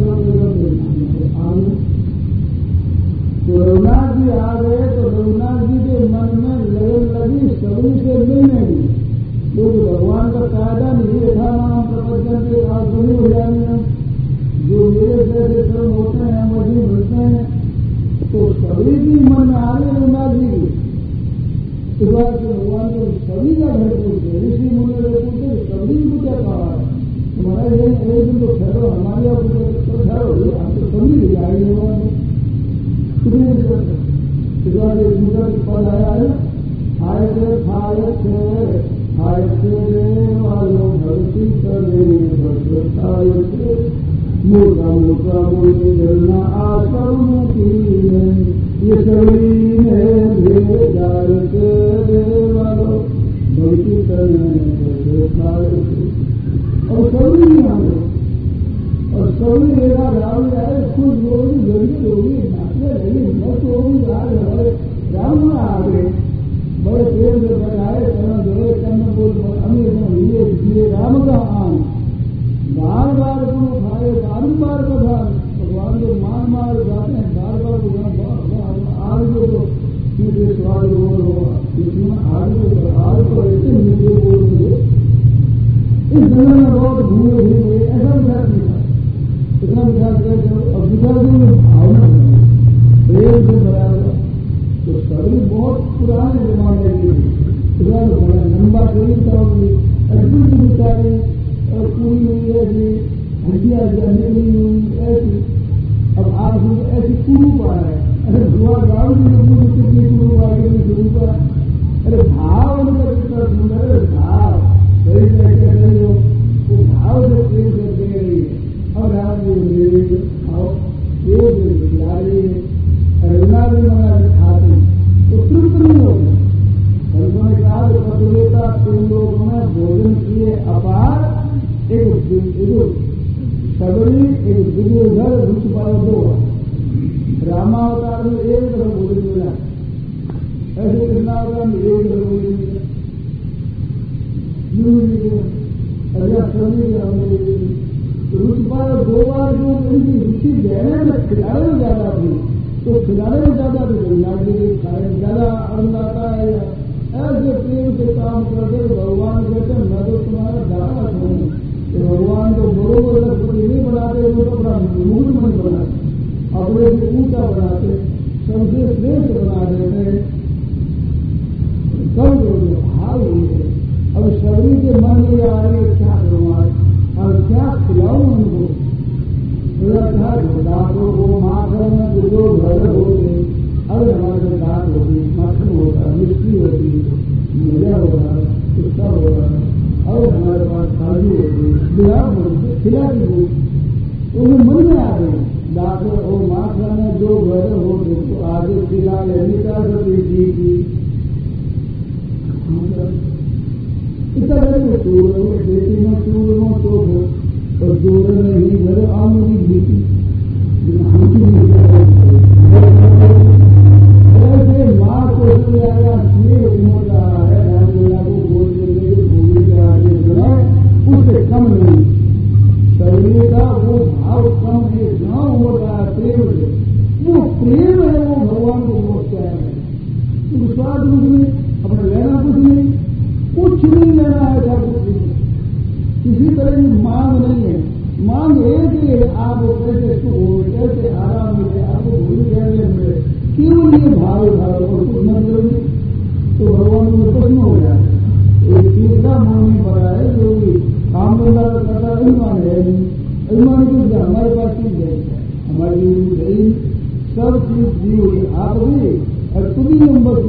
S1: तो रघुनाथ जी आ गए तो रघुनाथ जी के मन में लगन लगी सभी से मिलने की क्योंकि भगवान का कायदा नहीं था नाम प्रपंचन के आसनी हो जाने जो मेरे जैसे कर्म होते हैं वही मिलते हैं तो सभी की मन में आ गए रघुनाथ जी की इस बार के भगवान को सभी का घर पूछते ऋषि मुनि पूछते सभी को क्या कहा है तुम्हारा ये एक दिन तो ठहरो हमारे यहाँ तो ठहरो हम तो सभी आएंगे भगवान इस बार एक पद आया है आय से वालों भक्ति करे मोटा मोटा बोले जलना आश्रम की ये सभी भेजा वालों भक्ति करने और सभी और सभी मेरा राम जाए खुद होगी जल्दी होगी नाचने लगी मत होगी राम आ गए बड़े पेड़ में बनाए कर्ण जोड़े कर्ण बोल अमीर ये राम का आम बार बार को खाए बारंबार प्रधान भगवान को मार जाते हैं बार बार आज जो सीधे सवाल बोल होगा इसमें आज को ऐसे नीचे बोल मुझे इस जगह में बहुत घूमे घूमे ऐसा विचार नहीं था इतना विचार किया अब विचार की भावना प्रेम से भरा हुआ तो सभी बहुत पुराने जमाने की बड़ा लंबा शरीर था अद्भुत विचारी और पूरी हुई है जी हड्डियां जलने नहीं ऐसी। अब आप ऐसी कुरूपा है। अरे धुआ गाँव की कितनी कुरूपा कितनी कुरूपा। अरे भाव उनका कितना सुंदर है। भाव सही कैसे रही हो वो भाव से प्रेम से दे रही है। और आप जो मेरे भाव खिला रही है। अरुणा भी मना खाते तो तृप्त नहीं होगा। संतों ने कहा पतिवेता तुम लोगों ने भोजन किए अपार एक सबरी एक दिव्य घर रुच पाए दो। रामावतार में एक तरह भोजन मिला ऐसे कृष्णावतार में एक तरह भोजन मिला। रुच पाए 2 बार जो इनकी रुचि गहरे में खिलाने में ज्यादा थी तो खिलाने में ज्यादा भी गंगा जी खाने ज्यादा आनंद आता है। ऐसे प्रेम से काम करके भगवान कहते हैं मैं तो तुम्हारा दादा हूँ। तो भगवान को बरोबर लक्ष्मी नहीं बनाते वो तो अपना मूल मन बनाते अपने से ऊंचा बनाते सबसे श्रेष्ठ बना देते। सब भाव ही है। अब शरीर के मन में आ रही है क्या करूँगा और क्या खिलाऊं उनको। दांतों को माखन में जो घर होते अगर हमारे दांत होती माखन होता मिश्री होती मजा होगा कुत्ता होगा और हमारे पास काजू होती बिहार होती खिला दी उन्हें मन में आ गई दांतों और माखन में जो घर होते तो आगे खिला निकाल सकती जी की इतना चूर बेटी में चूर तो हो और जोर नहीं घर आमदी भीती ऐसे माँ को आया स्नेह उमड़ रहा है रामलीला को बोल देंगे भूमि के आगे जो उससे कम नहीं शरीर का वो भाव कम है जहाँ उमड़ रहा है प्रेम से वो प्रेम है वो भगवान को पहुंचता है। स्वाद कुछ नहीं अपने लेना कुछ नहीं लेना है क्या कुछ नहीं किसी तरह की मांग नहीं है। मांग एक ही है आप कैसे सुख हो कैसे आराम मिले आपको भूल कहने मिले केवल ये भाव और कुछ मतलब नहीं तो भगवान में प्रश्न हो गया। एक तीसरा मान नहीं पड़ा है जो भी काम धंधा करता अभिमान है अभिमान कुछ हमारे पास चीज है हमारी गई सब चीज दी हुई आप भी और तुम्ही नंबर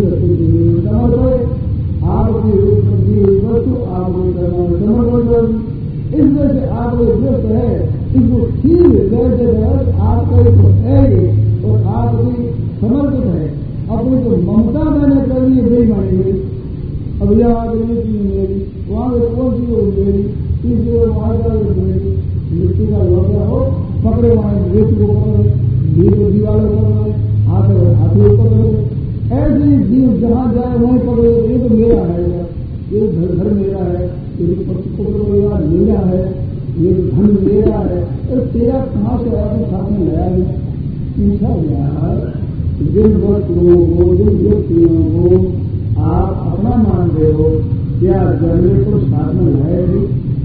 S1: आपकी वस्तु आपको समर्पण इसमें से आप व्यस्त है इसको ठीक जैसे आपका एक है और आप भी समर्पित है अपनी तो ममता मैंने करनी है बेईमानी मेरी अब यह आगे मेरी वहां से कौन सी हो मेरी तीसरे वहां का मेरी मिट्टी का लौटा हो पकड़े वहां रेत को पकड़े दीवारों पकड़े हाथों पकड़े ऐसे जीव जहां जाए वहीं पकड़े ये तो मेरा है ये घर मेरा है ये परिवार मेरा है ये धन मेरा है और तेरा कहाँ से आपके सामने लाया है पूछा यार जिन वस्तुओं को जिन व्यक्तियों को आप अपना मानते हो क्या जन्मे को साथ में लाए भी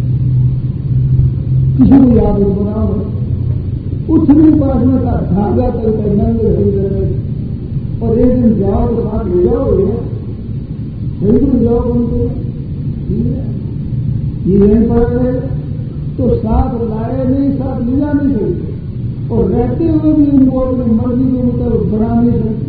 S1: किसी को याद बनाओ उठनी उपासना का धागा करके नंगे हृदय और एक दिन जाओ तो साथ ले जाओ बिल्कुल जाओ उनको ये नहीं पड़े तो साथ लाए नहीं साथ ले जा नहीं सकते और रहते हुए भी उनको अपनी मर्जी के मुताबिक बना नहीं सकते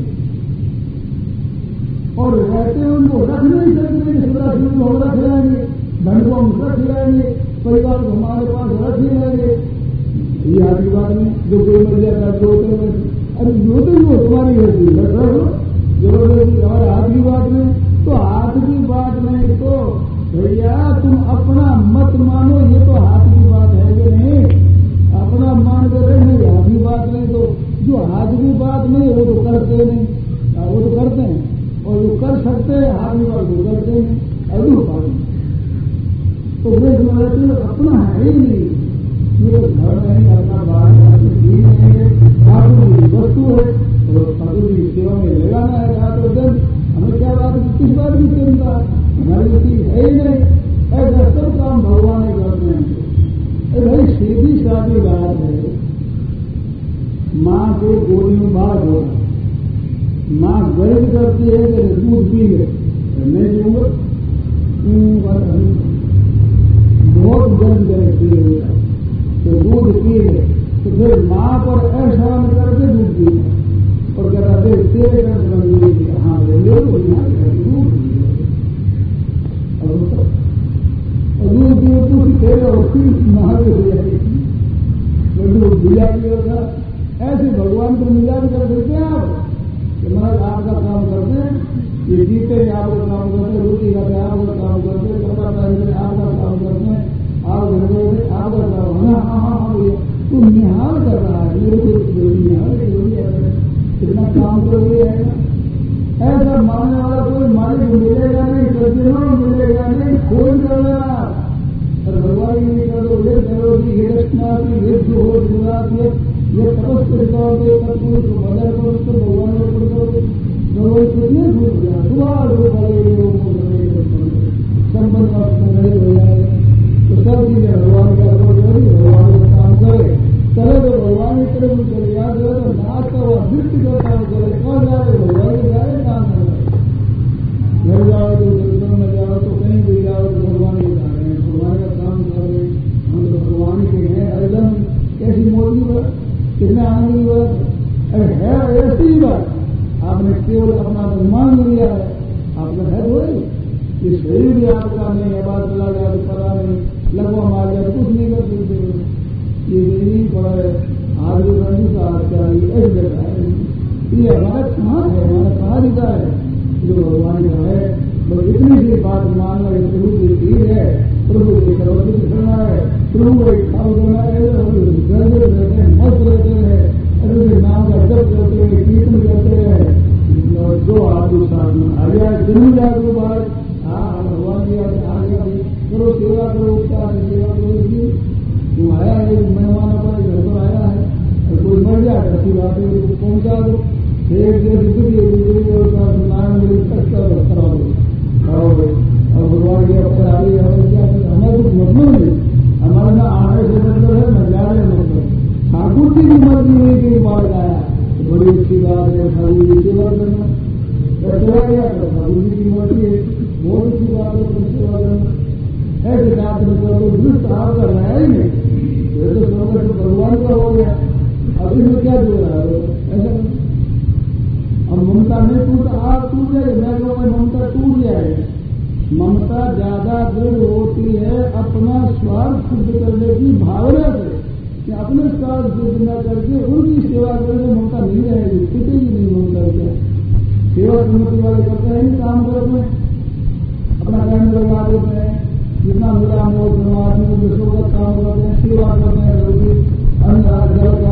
S1: और रहते हुए उनको रख नहीं सकते शिवराज को हम रख लेंगे धन को हम रख लेंगे परिवार को हमारे पास रख ही लेंगे ये आदमी बात नहीं जो कोई मर जाता है अरे जो तो तुम्हारी है रख रखो जबरदस्ती हमारे हाथ की बात नहीं तो हाथ की बात नहीं तो भैया तुम अपना मत मानो ये तो हाथ की बात है कि नहीं अपना मान कर रहे नहीं हाथ की बात नहीं तो जो हाथ की बात नहीं वो तो करते नहीं वो तो करते हैं और जो कर सकते हैं हाथ की बात वो करते नहीं अभी बात तो वे अपना है ही नहीं ये घर नहीं अपना बात नहीं आपकी वस्तु है और पति सेवा में लगाना है तो जब हमें क्या बात किस बात की चिंता हमारी चीज है ही नहीं ऐसा सब काम भगवान ने करते हैं। भाई सीधी सादी बात है माँ के गोली में बात होगा माँ गर्व करती है कि दूध पी ले मैं दूंगा बहुत गर्व करे पी लेगा डूबती है तो फिर माँ पर ऐसा करके डूबती है और कहता फिर तेरे कर हाँ ऐसे भगवान को मिला भी कर देते हैं आप कि महाराज आपका काम करते हैं, ये जीते आपका काम करते, रोटी खाते आपका काम करते, कपड़ा पहनते आपका काम करते हैं, आप घर में आपका काम है। हाँ तू निहाल कर रहा है, मेरे को निहाल कितना काम कर रही है। ऐसा मानने वाला कोई मालिक मिलेगा नहीं, सज्जनों मिलेगा नहीं, खोल कर रहा और भगवान की नहीं करो, ये करो कि ये रचना की ये जो हो जुड़ा ये तपस्या करोगे पुरुष को मदर करो तो भगवान को करोगे भगवान कितने भूल गया दुआ संबंध नहीं हो जाए तो सब चीजें भगवान का भगवान का काम करे चले तो भगवान की तरफ चले याद हो तो नाचता हुआ नृत्य करता हुआ चले कौन जाए भगवान के जाए काम कर घर जाओ तो दर्शन में जाओ तो कहीं भी जाओ तो भगवान के जा रहे हैं, भगवान का काम कर रहे हैं, हम तो भगवान के हैं। एकदम कैसी मोदी बात, कितना आनंद हुआ है ऐसी ही बात। आपने केवल अपना अनुमान लिया है, आपका है तो ये शरीर भी आपका नहीं है, बात चला गया तो पता नहीं, लगवा मार गया कुछ नहीं कर सकते, ये नहीं पड़ा है। आज जो गांधी का चाहिए ऐसे जगह है, ये हमारा कहाँ है, हमारा कहाँ दिखा है जो भगवान का है। बस इतनी सी बात मानना प्रभु की चीज है, प्रभु की सर्वस्व करना है, प्रभु को खाओ देना है, गर्द रहते हैं, मस्त रहते हैं, अरे नाम का जप करते हैं, कीर्तन करते हैं, जो आदमी साथ में आ गया जरूर जागरू बात। हाँ भगवान की आ गया करो, सेवा करो, उपचार सेवा करो। तुम आया है मेहमान पर घर पर आया है और कोई मर जाए ऐसी बात है पहुंचा दो, एक करा दो और भगवान के ऊपर आ गई हमें कुछ मतलब नहीं, हमारे में आने से मतलब है न जाने मतलब। ठाकुर की भी मर्जी नहीं कहीं बाहर आया तो बड़ी अच्छी बात है, ठाकुर की सेवा करना चला गया तो ठाकुर जी की मर्जी है, बहुत अच्छी बात है सेवा करना। ऐसे जात में तो दृष्ट आपका रहा ही नहीं, तो स्वर्ग तो भगवान का हो गया, अब इसमें क्या जो रहा है ऐसा। अब ममता में टूट आप टूट जाए, मैं कहूँगा ममता टूट जाए। ममता ज्यादा दृढ़ होती है अपना स्वार्थ सिद्ध करने की भावना से, कि अपने स्वार्थ सिद्ध न करके उनकी सेवा करने ममता नहीं रहेगी, टूटेगी नहीं ममता। क्या सेवा समिति वाले करते हैं काम करते हैं, अपना काम करवा देते हैं, जितना मिला मोह आदमी विश्व का काम करते हैं, सेवा करते हैं, अन्य